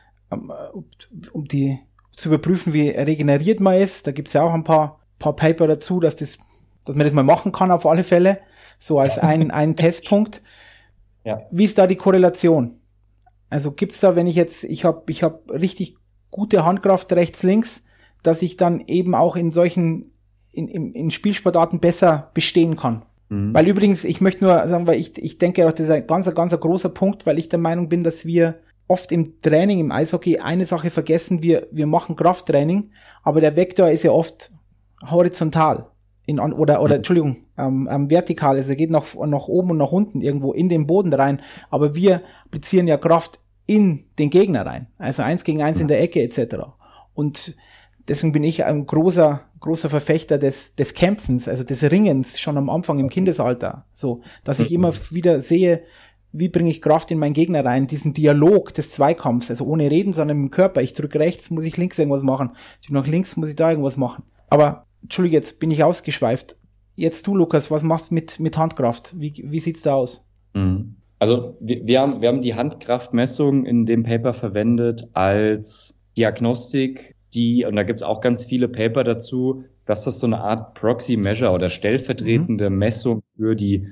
die zu überprüfen, wie regeneriert man ist. Da gibt's ja auch ein paar Paper dazu, dass man das mal machen kann auf alle Fälle, so als ein Testpunkt. Ja. Wie ist da die Korrelation? Also gibt's da, wenn ich hab richtig gute Handkraft rechts, links, dass ich dann eben auch in solchen, in Spielsportarten besser bestehen kann. Weil übrigens, ich möchte nur sagen, weil ich denke auch, das ist ein ganz großer Punkt, weil ich der Meinung bin, dass wir oft im Training, im Eishockey, eine Sache vergessen, wir machen Krafttraining, aber der Vektor ist ja oft horizontal. Entschuldigung, vertikal, also er geht nach oben und nach unten irgendwo in den Boden rein, aber wir applizieren ja Kraft in den Gegner rein, also 1 gegen 1 in der Ecke etc. Und deswegen bin ich ein großer Verfechter des Kämpfens, also des Ringens schon am Anfang im Kindesalter, so, dass ich immer wieder sehe, wie bringe ich Kraft in meinen Gegner rein, diesen Dialog des Zweikampfs, also ohne Reden, sondern im Körper. Ich drücke rechts, muss ich links irgendwas machen, ich drücke nach links, muss ich da irgendwas machen. Aber Entschuldige, jetzt bin ich ausgeschweift. Jetzt du, Lukas, was machst du mit Handkraft? Wie sieht's da aus? Also wir haben die Handkraftmessung in dem Paper verwendet als Diagnostik, und da gibt's auch ganz viele Paper dazu, dass das so eine Art Proxy-Measure oder stellvertretende Messung für die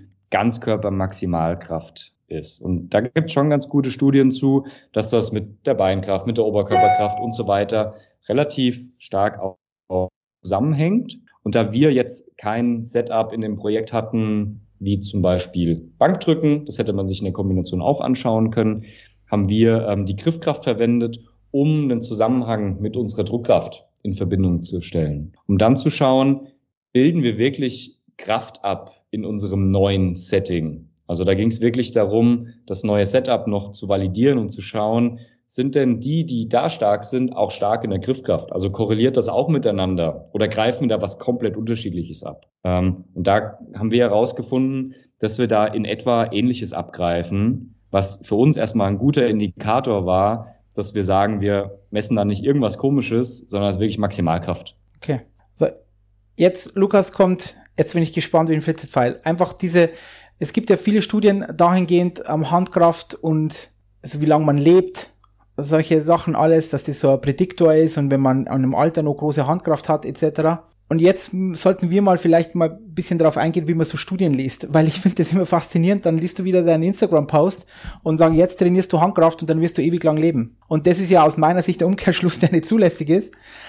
Ganzkörper-Maximalkraft ist. Und da gibt's schon ganz gute Studien zu, dass das mit der Beinkraft, mit der Oberkörperkraft und so weiter relativ stark auch zusammenhängt. Und da wir jetzt kein Setup in dem Projekt hatten, wie zum Beispiel Bankdrücken, das hätte man sich in der Kombination auch anschauen können, haben wir die Griffkraft verwendet, um einen Zusammenhang mit unserer Druckkraft in Verbindung zu stellen. Um dann zu schauen, bilden wir wirklich Kraft ab in unserem neuen Setting. Also da ging es wirklich darum, das neue Setup noch zu validieren und zu schauen, sind denn die da stark sind, auch stark in der Griffkraft? Also korreliert das auch miteinander oder greifen da was komplett Unterschiedliches ab? Und da haben wir herausgefunden, dass wir da in etwa Ähnliches abgreifen, was für uns erstmal ein guter Indikator war, dass wir sagen, wir messen da nicht irgendwas Komisches, sondern es ist wirklich Maximalkraft. Okay. So, jetzt, Lukas, jetzt bin ich gespannt wie ein Flitzepfeil. Einfach es gibt ja viele Studien dahingehend am Handkraft und also wie lange man lebt, solche Sachen alles, dass das so ein Prädiktor ist und wenn man an einem Alter noch große Handkraft hat etc. Und jetzt sollten wir vielleicht mal ein bisschen darauf eingehen, wie man so Studien liest, weil ich finde das immer faszinierend, dann liest du wieder deinen Instagram-Post und sagst, jetzt trainierst du Handkraft und dann wirst du ewig lang leben. Und das ist ja aus meiner Sicht der Umkehrschluss, der nicht zulässig ist.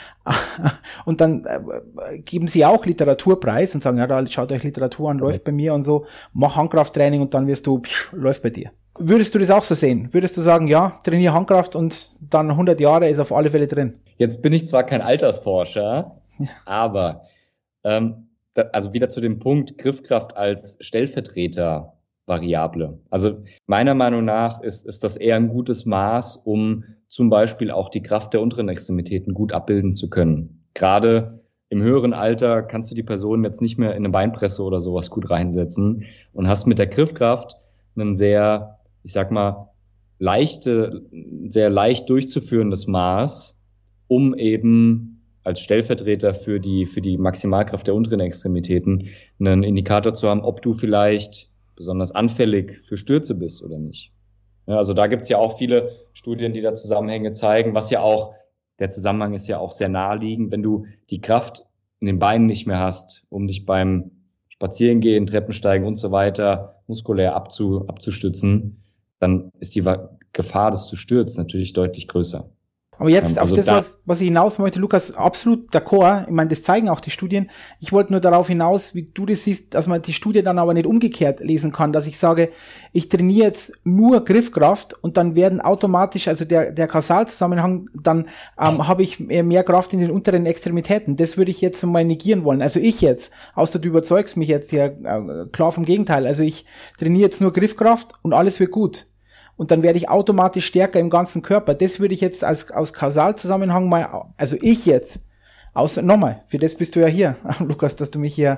Und dann geben sie auch Literaturpreis und sagen, ja, da schaut euch Literatur an, läuft bei mir und so, mach Handkrafttraining und dann läuft bei dir. Würdest du das auch so sehen? Würdest du sagen, ja, trainiere Handkraft und dann 100 Jahre ist auf alle Fälle drin? Jetzt bin ich zwar kein Altersforscher, aber also wieder zu dem Punkt Griffkraft als Stellvertretervariable. Also meiner Meinung nach ist das eher ein gutes Maß, um zum Beispiel auch die Kraft der unteren Extremitäten gut abbilden zu können. Gerade im höheren Alter kannst du die Person jetzt nicht mehr in eine Beinpresse oder sowas gut reinsetzen und hast mit der Griffkraft einen sehr, ich sag mal, sehr leicht durchzuführendes Maß, um eben als Stellvertreter für die Maximalkraft der unteren Extremitäten einen Indikator zu haben, ob du vielleicht besonders anfällig für Stürze bist oder nicht. Ja, also da gibt's ja auch viele Studien, die da Zusammenhänge zeigen, der Zusammenhang ist ja auch sehr naheliegend, wenn du die Kraft in den Beinen nicht mehr hast, um dich beim Spazierengehen, Treppensteigen und so weiter muskulär abzustützen, dann ist die Gefahr, dass du stürzt, natürlich deutlich größer. Aber jetzt auf das, was ich hinaus möchte, Lukas, absolut d'accord. Ich meine, das zeigen auch die Studien. Ich wollte nur darauf hinaus, wie du das siehst, dass man die Studie dann aber nicht umgekehrt lesen kann, dass ich sage, ich trainiere jetzt nur Griffkraft und dann werden automatisch, also der Kausalzusammenhang, dann habe ich mehr Kraft in den unteren Extremitäten. Das würde ich jetzt mal negieren wollen. Also ich jetzt, außer du überzeugst mich jetzt ja klar vom Gegenteil. Also ich trainiere jetzt nur Griffkraft und alles wird gut. Und dann werde ich automatisch stärker im ganzen Körper. Das würde ich jetzt aus Kausalzusammenhang mal, also ich jetzt, nochmal, für das bist du ja hier, Lukas, dass du mich hier,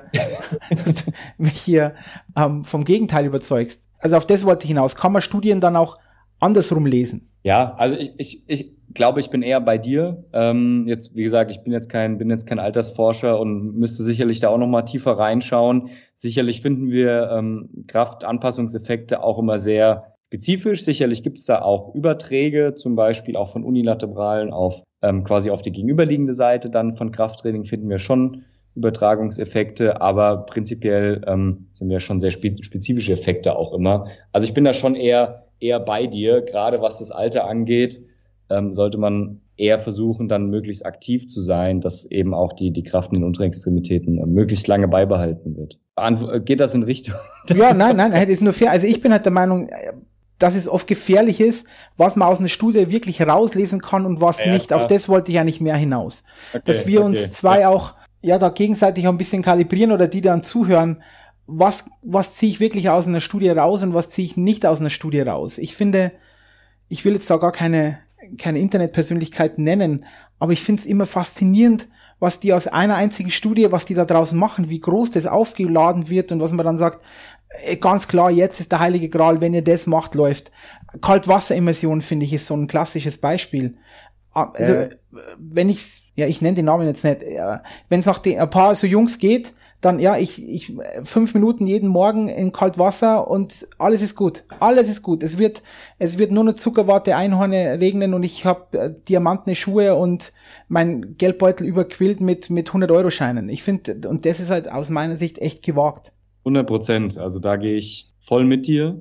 vom Gegenteil überzeugst. Also auf das wollte ich hinaus. Kann man Studien dann auch andersrum lesen? Ja, also ich glaube, ich bin eher bei dir. Jetzt, wie gesagt, ich bin jetzt kein Altersforscher und müsste sicherlich da auch noch mal tiefer reinschauen. Sicherlich finden wir Kraftanpassungseffekte auch immer sehr spezifisch. Sicherlich gibt es da auch Überträge, zum Beispiel auch von unilateralen auf quasi auf die gegenüberliegende Seite dann von Krafttraining finden wir schon Übertragungseffekte, aber prinzipiell sind wir schon sehr spezifische Effekte auch immer. Also ich bin da schon eher bei dir, gerade was das Alter angeht, sollte man eher versuchen, dann möglichst aktiv zu sein, dass eben auch die Kraft in den unteren Extremitäten möglichst lange beibehalten wird. Geht das in Richtung? Ja, nein, das ist nur fair. Also ich bin halt der Meinung, dass es oft gefährlich ist, was man aus einer Studie wirklich rauslesen kann und was nicht. Auf das wollte ich ja nicht mehr hinaus. Okay, dass wir uns zwei auch da gegenseitig ein bisschen kalibrieren oder die dann zuhören, was ziehe ich wirklich aus einer Studie raus und was ziehe ich nicht aus einer Studie raus. Ich finde, ich will jetzt da gar keine Internetpersönlichkeit nennen, aber ich finde es immer faszinierend, was die aus einer einzigen Studie, was die da draußen machen, wie groß das aufgeladen wird und was man dann sagt, ganz klar, jetzt ist der heilige Gral, wenn ihr das macht, läuft. Kaltwasserimmersion, finde ich, ist so ein klassisches Beispiel. Also, wenn ich nenne den Namen jetzt nicht, wenn es nach ein paar so Jungs geht, dann ich 5 Minuten jeden Morgen in Kaltwasser und alles ist gut. Alles ist gut. Es wird nur noch Zuckerwatte, Einhorne regnen und ich habe diamantene Schuhe und mein Geldbeutel überquillt mit 100-Euro-Scheinen. Ich finde, und das ist halt aus meiner Sicht echt gewagt. 100%. Also da gehe ich voll mit dir.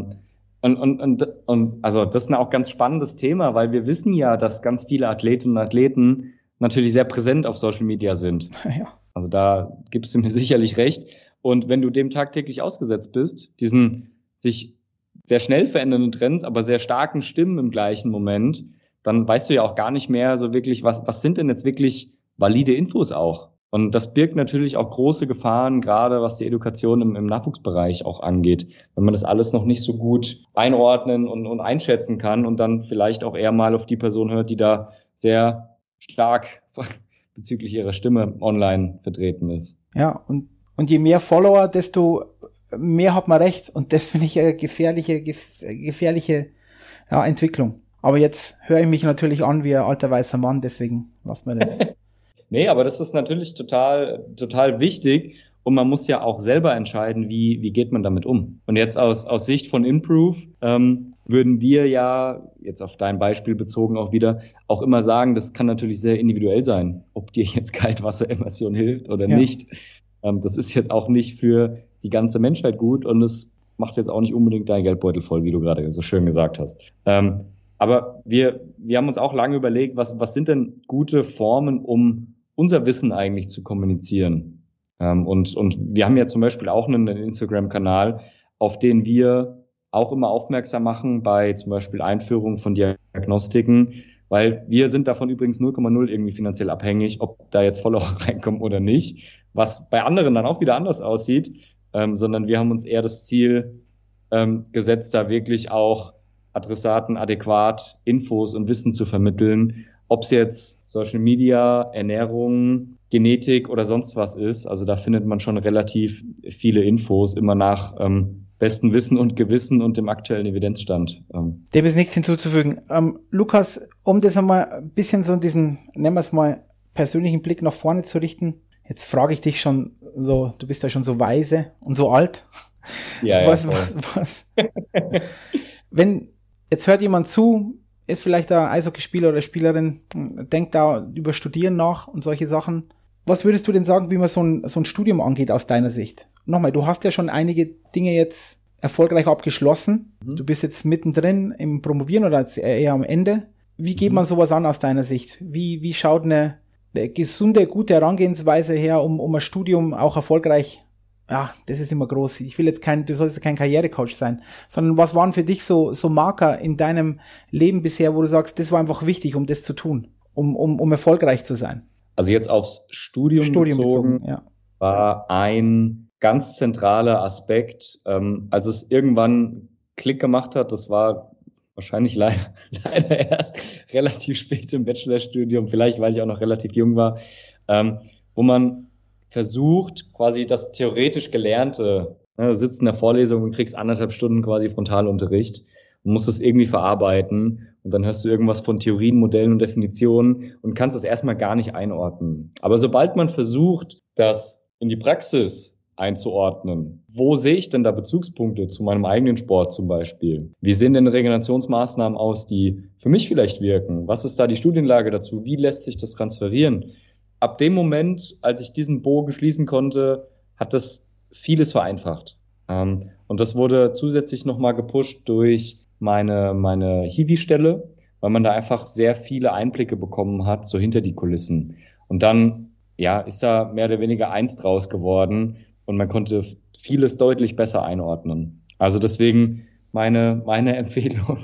Und also das ist auch ein ganz spannendes Thema, weil wir wissen ja, dass ganz viele Athletinnen und Athleten natürlich sehr präsent auf Social Media sind. Ja. Also da gibst du mir sicherlich recht. Und wenn du dem tagtäglich ausgesetzt bist, diesen sich sehr schnell verändernden Trends, aber sehr starken Stimmen im gleichen Moment, dann weißt du ja auch gar nicht mehr so wirklich, was sind denn jetzt wirklich valide Infos auch? Und das birgt natürlich auch große Gefahren, gerade was die Education im Nachwuchsbereich auch angeht. Wenn man das alles noch nicht so gut einordnen und einschätzen kann und dann vielleicht auch eher mal auf die Person hört, die da sehr stark bezüglich ihrer Stimme online vertreten ist. Ja, und je mehr Follower, desto mehr hat man recht. Und das finde ich eine gefährliche Entwicklung. Aber jetzt höre ich mich natürlich an wie ein alter weißer Mann, deswegen lassen wir das. Nee, aber das ist natürlich total wichtig und man muss ja auch selber entscheiden, wie geht man damit um. Und jetzt aus Sicht von Improve würden wir ja, jetzt auf dein Beispiel bezogen auch immer sagen, das kann natürlich sehr individuell sein, ob dir jetzt Kaltwasserimmersion hilft oder nicht. Das ist jetzt auch nicht für die ganze Menschheit gut und es macht jetzt auch nicht unbedingt deinen Geldbeutel voll, wie du gerade so schön gesagt hast. Aber wir haben uns auch lange überlegt, was sind denn gute Formen, um unser Wissen eigentlich zu kommunizieren. Und wir haben ja zum Beispiel auch einen Instagram-Kanal, auf den wir auch immer aufmerksam machen bei zum Beispiel Einführung von Diagnostiken, weil wir sind davon übrigens 0,0 irgendwie finanziell abhängig, ob da jetzt Follower reinkommen oder nicht, was bei anderen dann auch wieder anders aussieht, sondern wir haben uns eher das Ziel gesetzt, da wirklich auch Adressaten adäquat Infos und Wissen zu vermitteln, ob es jetzt Social Media, Ernährung, Genetik oder sonst was ist. Also da findet man schon relativ viele Infos, immer nach bestem Wissen und Gewissen und dem aktuellen Evidenzstand. Dem ist nichts hinzuzufügen. Lukas, um das einmal ein bisschen so diesen, nennen wir es mal, persönlichen Blick nach vorne zu richten. Jetzt frage ich dich schon so, du bist ja schon so weise und so alt. Ja, was? Wenn, jetzt hört jemand zu, ist vielleicht ein Eishockeyspieler oder Spielerin, denkt da über Studieren nach und solche Sachen. Was würdest du denn sagen, wie man so ein Studium angeht aus deiner Sicht? Nochmal, du hast ja schon einige Dinge jetzt erfolgreich abgeschlossen. Du bist jetzt mittendrin im Promovieren oder eher am Ende. Wie geht man sowas an aus deiner Sicht? Wie schaut eine gesunde, gute Herangehensweise her, um ein Studium auch erfolgreich, ja, das ist immer groß. Ich will jetzt du sollst kein Karrierecoach sein, sondern was waren für dich so Marker in deinem Leben bisher, wo du sagst, das war einfach wichtig, um das zu tun, um erfolgreich zu sein? Also jetzt aufs Studium bezogen, ja. War ein ganz zentraler Aspekt, als es irgendwann Klick gemacht hat, das war wahrscheinlich leider erst relativ spät im Bachelorstudium, vielleicht weil ich auch noch relativ jung war, wo man versucht, quasi das theoretisch Gelernte, du sitzt in der Vorlesung und kriegst 1,5 Stunden quasi Frontalunterricht und musst es irgendwie verarbeiten und dann hörst du irgendwas von Theorien, Modellen und Definitionen und kannst es erstmal gar nicht einordnen. Aber sobald man versucht, das in die Praxis einzuordnen. Wo sehe ich denn da Bezugspunkte zu meinem eigenen Sport zum Beispiel? Wie sehen denn Regenerationsmaßnahmen aus, die für mich vielleicht wirken? Was ist da die Studienlage dazu? Wie lässt sich das transferieren? Ab dem Moment, als ich diesen Bogen schließen konnte, hat das vieles vereinfacht. Und das wurde zusätzlich nochmal gepusht durch meine Hiwi-Stelle, weil man da einfach sehr viele Einblicke bekommen hat, so hinter die Kulissen. Und dann, ja, ist da mehr oder weniger eins draus geworden, und man konnte vieles deutlich besser einordnen. Also deswegen meine Empfehlung,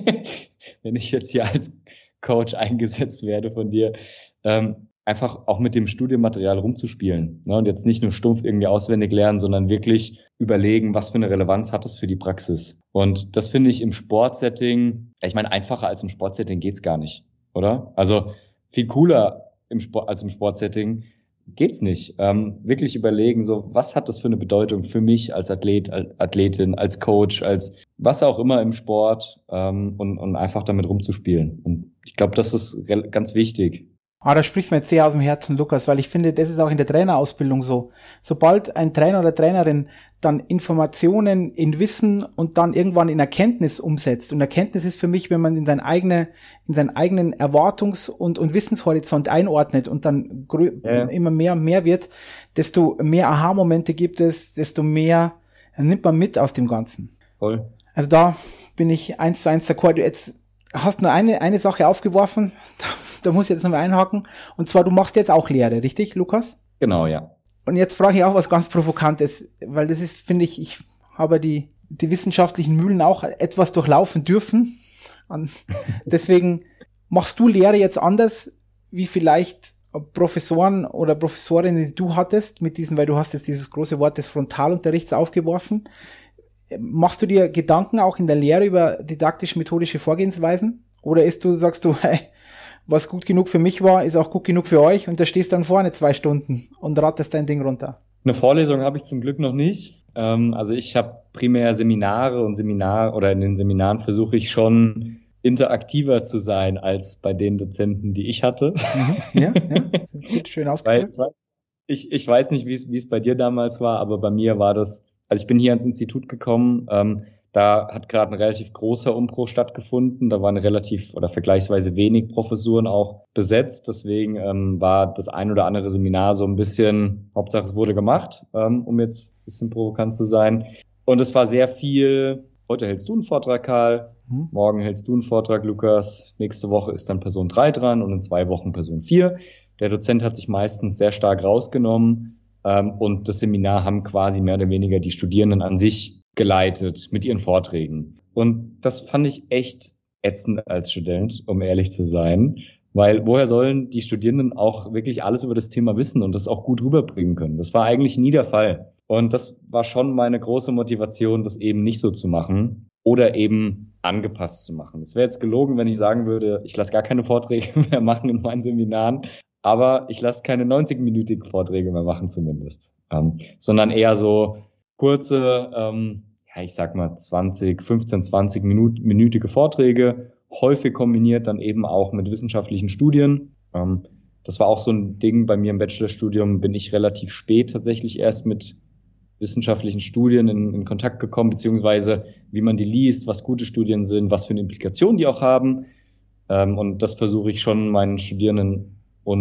wenn ich jetzt hier als Coach eingesetzt werde von dir, einfach auch mit dem Studienmaterial rumzuspielen, ne? Und jetzt nicht nur stumpf irgendwie auswendig lernen, sondern wirklich überlegen, was für eine Relevanz hat das für die Praxis. Und das finde ich im Sportsetting, ich meine, einfacher als im Sportsetting geht's gar nicht, oder? Also viel cooler als im Sportsetting geht's nicht. Wirklich überlegen, so, was hat das für eine Bedeutung für mich als Athlet, Athletin, als Coach, als was auch immer im Sport, und einfach damit rumzuspielen. Und ich glaube, das ist ganz wichtig. Da sprichst du mir jetzt sehr aus dem Herzen, Lukas, weil ich finde, das ist auch in der Trainerausbildung so. Sobald ein Trainer oder Trainerin dann Informationen in Wissen und dann irgendwann in Erkenntnis umsetzt. Und Erkenntnis ist für mich, wenn man in seinen eigenen Erwartungs- und Wissenshorizont einordnet und dann immer mehr und mehr wird, desto mehr Aha-Momente gibt es, desto mehr nimmt man mit aus dem Ganzen. Voll. Also da bin ich 1:1 d'accord. Du jetzt hast nur eine Sache aufgeworfen, da muss ich jetzt nochmal einhaken. Und zwar, du machst jetzt auch Lehre, richtig, Lukas? Genau, ja. Und jetzt frage ich auch was ganz Provokantes, weil das ist, finde ich habe die wissenschaftlichen Mühlen auch etwas durchlaufen dürfen. Deswegen machst du Lehre jetzt anders, wie vielleicht Professoren oder Professorinnen, die du hattest, mit diesen, weil du hast jetzt dieses große Wort des Frontalunterrichts aufgeworfen. Machst du dir Gedanken auch in der Lehre über didaktisch-methodische Vorgehensweisen? Oder sagst du, hey, was gut genug für mich war, ist auch gut genug für euch, und da stehst dann vorne 2 Stunden und rattest dein Ding runter? Eine Vorlesung habe ich zum Glück noch nicht. Also ich habe primär Seminare oder in den Seminaren versuche ich schon interaktiver zu sein als bei den Dozenten, die ich hatte. Ja, gut, schön ausgedrückt. Ich weiß nicht, wie es bei dir damals war, aber bei mir war das, also ich bin hier ans Institut gekommen, da hat gerade ein relativ großer Umbruch stattgefunden. Da waren vergleichsweise wenig Professuren auch besetzt. Deswegen war das ein oder andere Seminar so ein bisschen, Hauptsache es wurde gemacht, um jetzt ein bisschen provokant zu sein. Und es war sehr viel, heute hältst du einen Vortrag, Karl, morgen hältst du einen Vortrag, Lukas, nächste Woche ist dann Person 3 dran und in 2 Wochen Person 4. Der Dozent hat sich meistens sehr stark rausgenommen, und das Seminar haben quasi mehr oder weniger die Studierenden an sich geleitet mit ihren Vorträgen. Und das fand ich echt ätzend als Student, um ehrlich zu sein, weil woher sollen die Studierenden auch wirklich alles über das Thema wissen und das auch gut rüberbringen können? Das war eigentlich nie der Fall. Und das war schon meine große Motivation, das eben nicht so zu machen oder eben angepasst zu machen. Es wäre jetzt gelogen, wenn ich sagen würde, ich lasse gar keine Vorträge mehr machen in meinen Seminaren, aber ich lasse keine 90-minütigen Vorträge mehr machen zumindest, sondern eher so kurze, ich sag mal 15-20-minütige Vorträge, häufig kombiniert dann eben auch mit wissenschaftlichen Studien. Das war auch so ein Ding bei mir im Bachelorstudium, bin ich relativ spät tatsächlich erst mit wissenschaftlichen Studien in Kontakt gekommen, beziehungsweise wie man die liest, was gute Studien sind, was für eine Implikation die auch haben. Und das versuche ich schon meinen Studierenden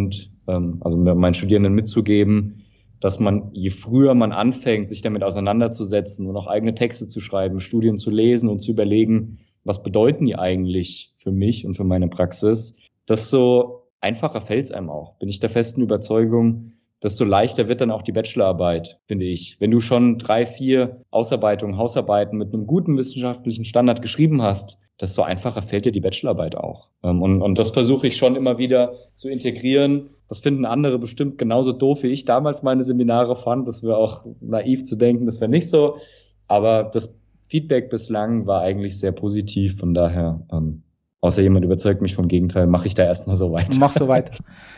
meinen Studierenden mitzugeben, dass man, je früher man anfängt, sich damit auseinanderzusetzen und auch eigene Texte zu schreiben, Studien zu lesen und zu überlegen, was bedeuten die eigentlich für mich und für meine Praxis, desto einfacher fällt es einem auch. Bin ich der festen Überzeugung, desto leichter wird dann auch die Bachelorarbeit, finde ich. Wenn du schon 3, 4 Ausarbeitungen, Hausarbeiten mit einem guten wissenschaftlichen Standard geschrieben hast, desto einfacher fällt dir die Bachelorarbeit auch. Und das versuche ich schon immer wieder zu integrieren. Das finden andere bestimmt genauso doof, wie ich damals meine Seminare fand. Das wäre auch naiv zu denken, das wäre nicht so. Aber das Feedback bislang war eigentlich sehr positiv. Von daher, außer jemand überzeugt mich vom Gegenteil, mache ich da erstmal so weiter. Mach so weiter.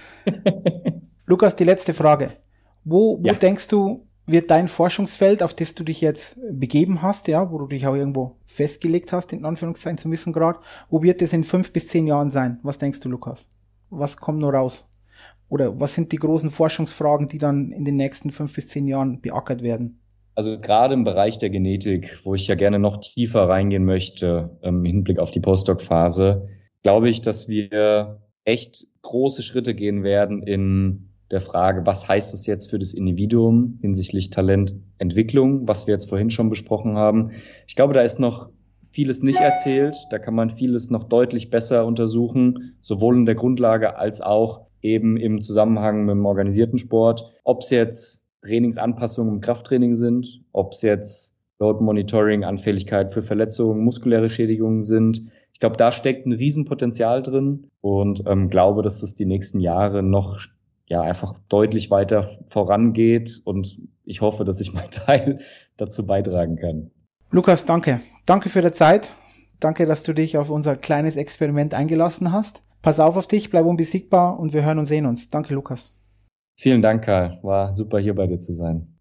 Lukas, die letzte Frage. Wo denkst du, wird dein Forschungsfeld, auf das du dich jetzt begeben hast, ja, wo du dich auch irgendwo festgelegt hast, in Anführungszeichen zum Wissengrad, wo wird es in 5 bis 10 Jahren sein? Was denkst du, Lukas? Was kommt noch raus? Oder was sind die großen Forschungsfragen, die dann in den nächsten 5 bis 10 Jahren beackert werden? Also gerade im Bereich der Genetik, wo ich ja gerne noch tiefer reingehen möchte, im Hinblick auf die Postdoc-Phase, glaube ich, dass wir echt große Schritte gehen werden in der Frage, was heißt das jetzt für das Individuum hinsichtlich Talententwicklung, was wir jetzt vorhin schon besprochen haben. Ich glaube, da ist noch vieles nicht erzählt. Da kann man vieles noch deutlich besser untersuchen, sowohl in der Grundlage als auch eben im Zusammenhang mit dem organisierten Sport. Ob es jetzt Trainingsanpassungen im Krafttraining sind, ob es jetzt Load Monitoring, Anfälligkeit für Verletzungen, muskuläre Schädigungen sind. Ich glaube, da steckt ein Riesenpotenzial drin und glaube, dass das die nächsten Jahre noch einfach deutlich weiter vorangeht und ich hoffe, dass ich meinen Teil dazu beitragen kann. Lukas, danke. Danke für die Zeit. Danke, dass du dich auf unser kleines Experiment eingelassen hast. Pass auf dich, bleib unbesiegbar und wir hören und sehen uns. Danke, Lukas. Vielen Dank, Karl. War super, hier bei dir zu sein.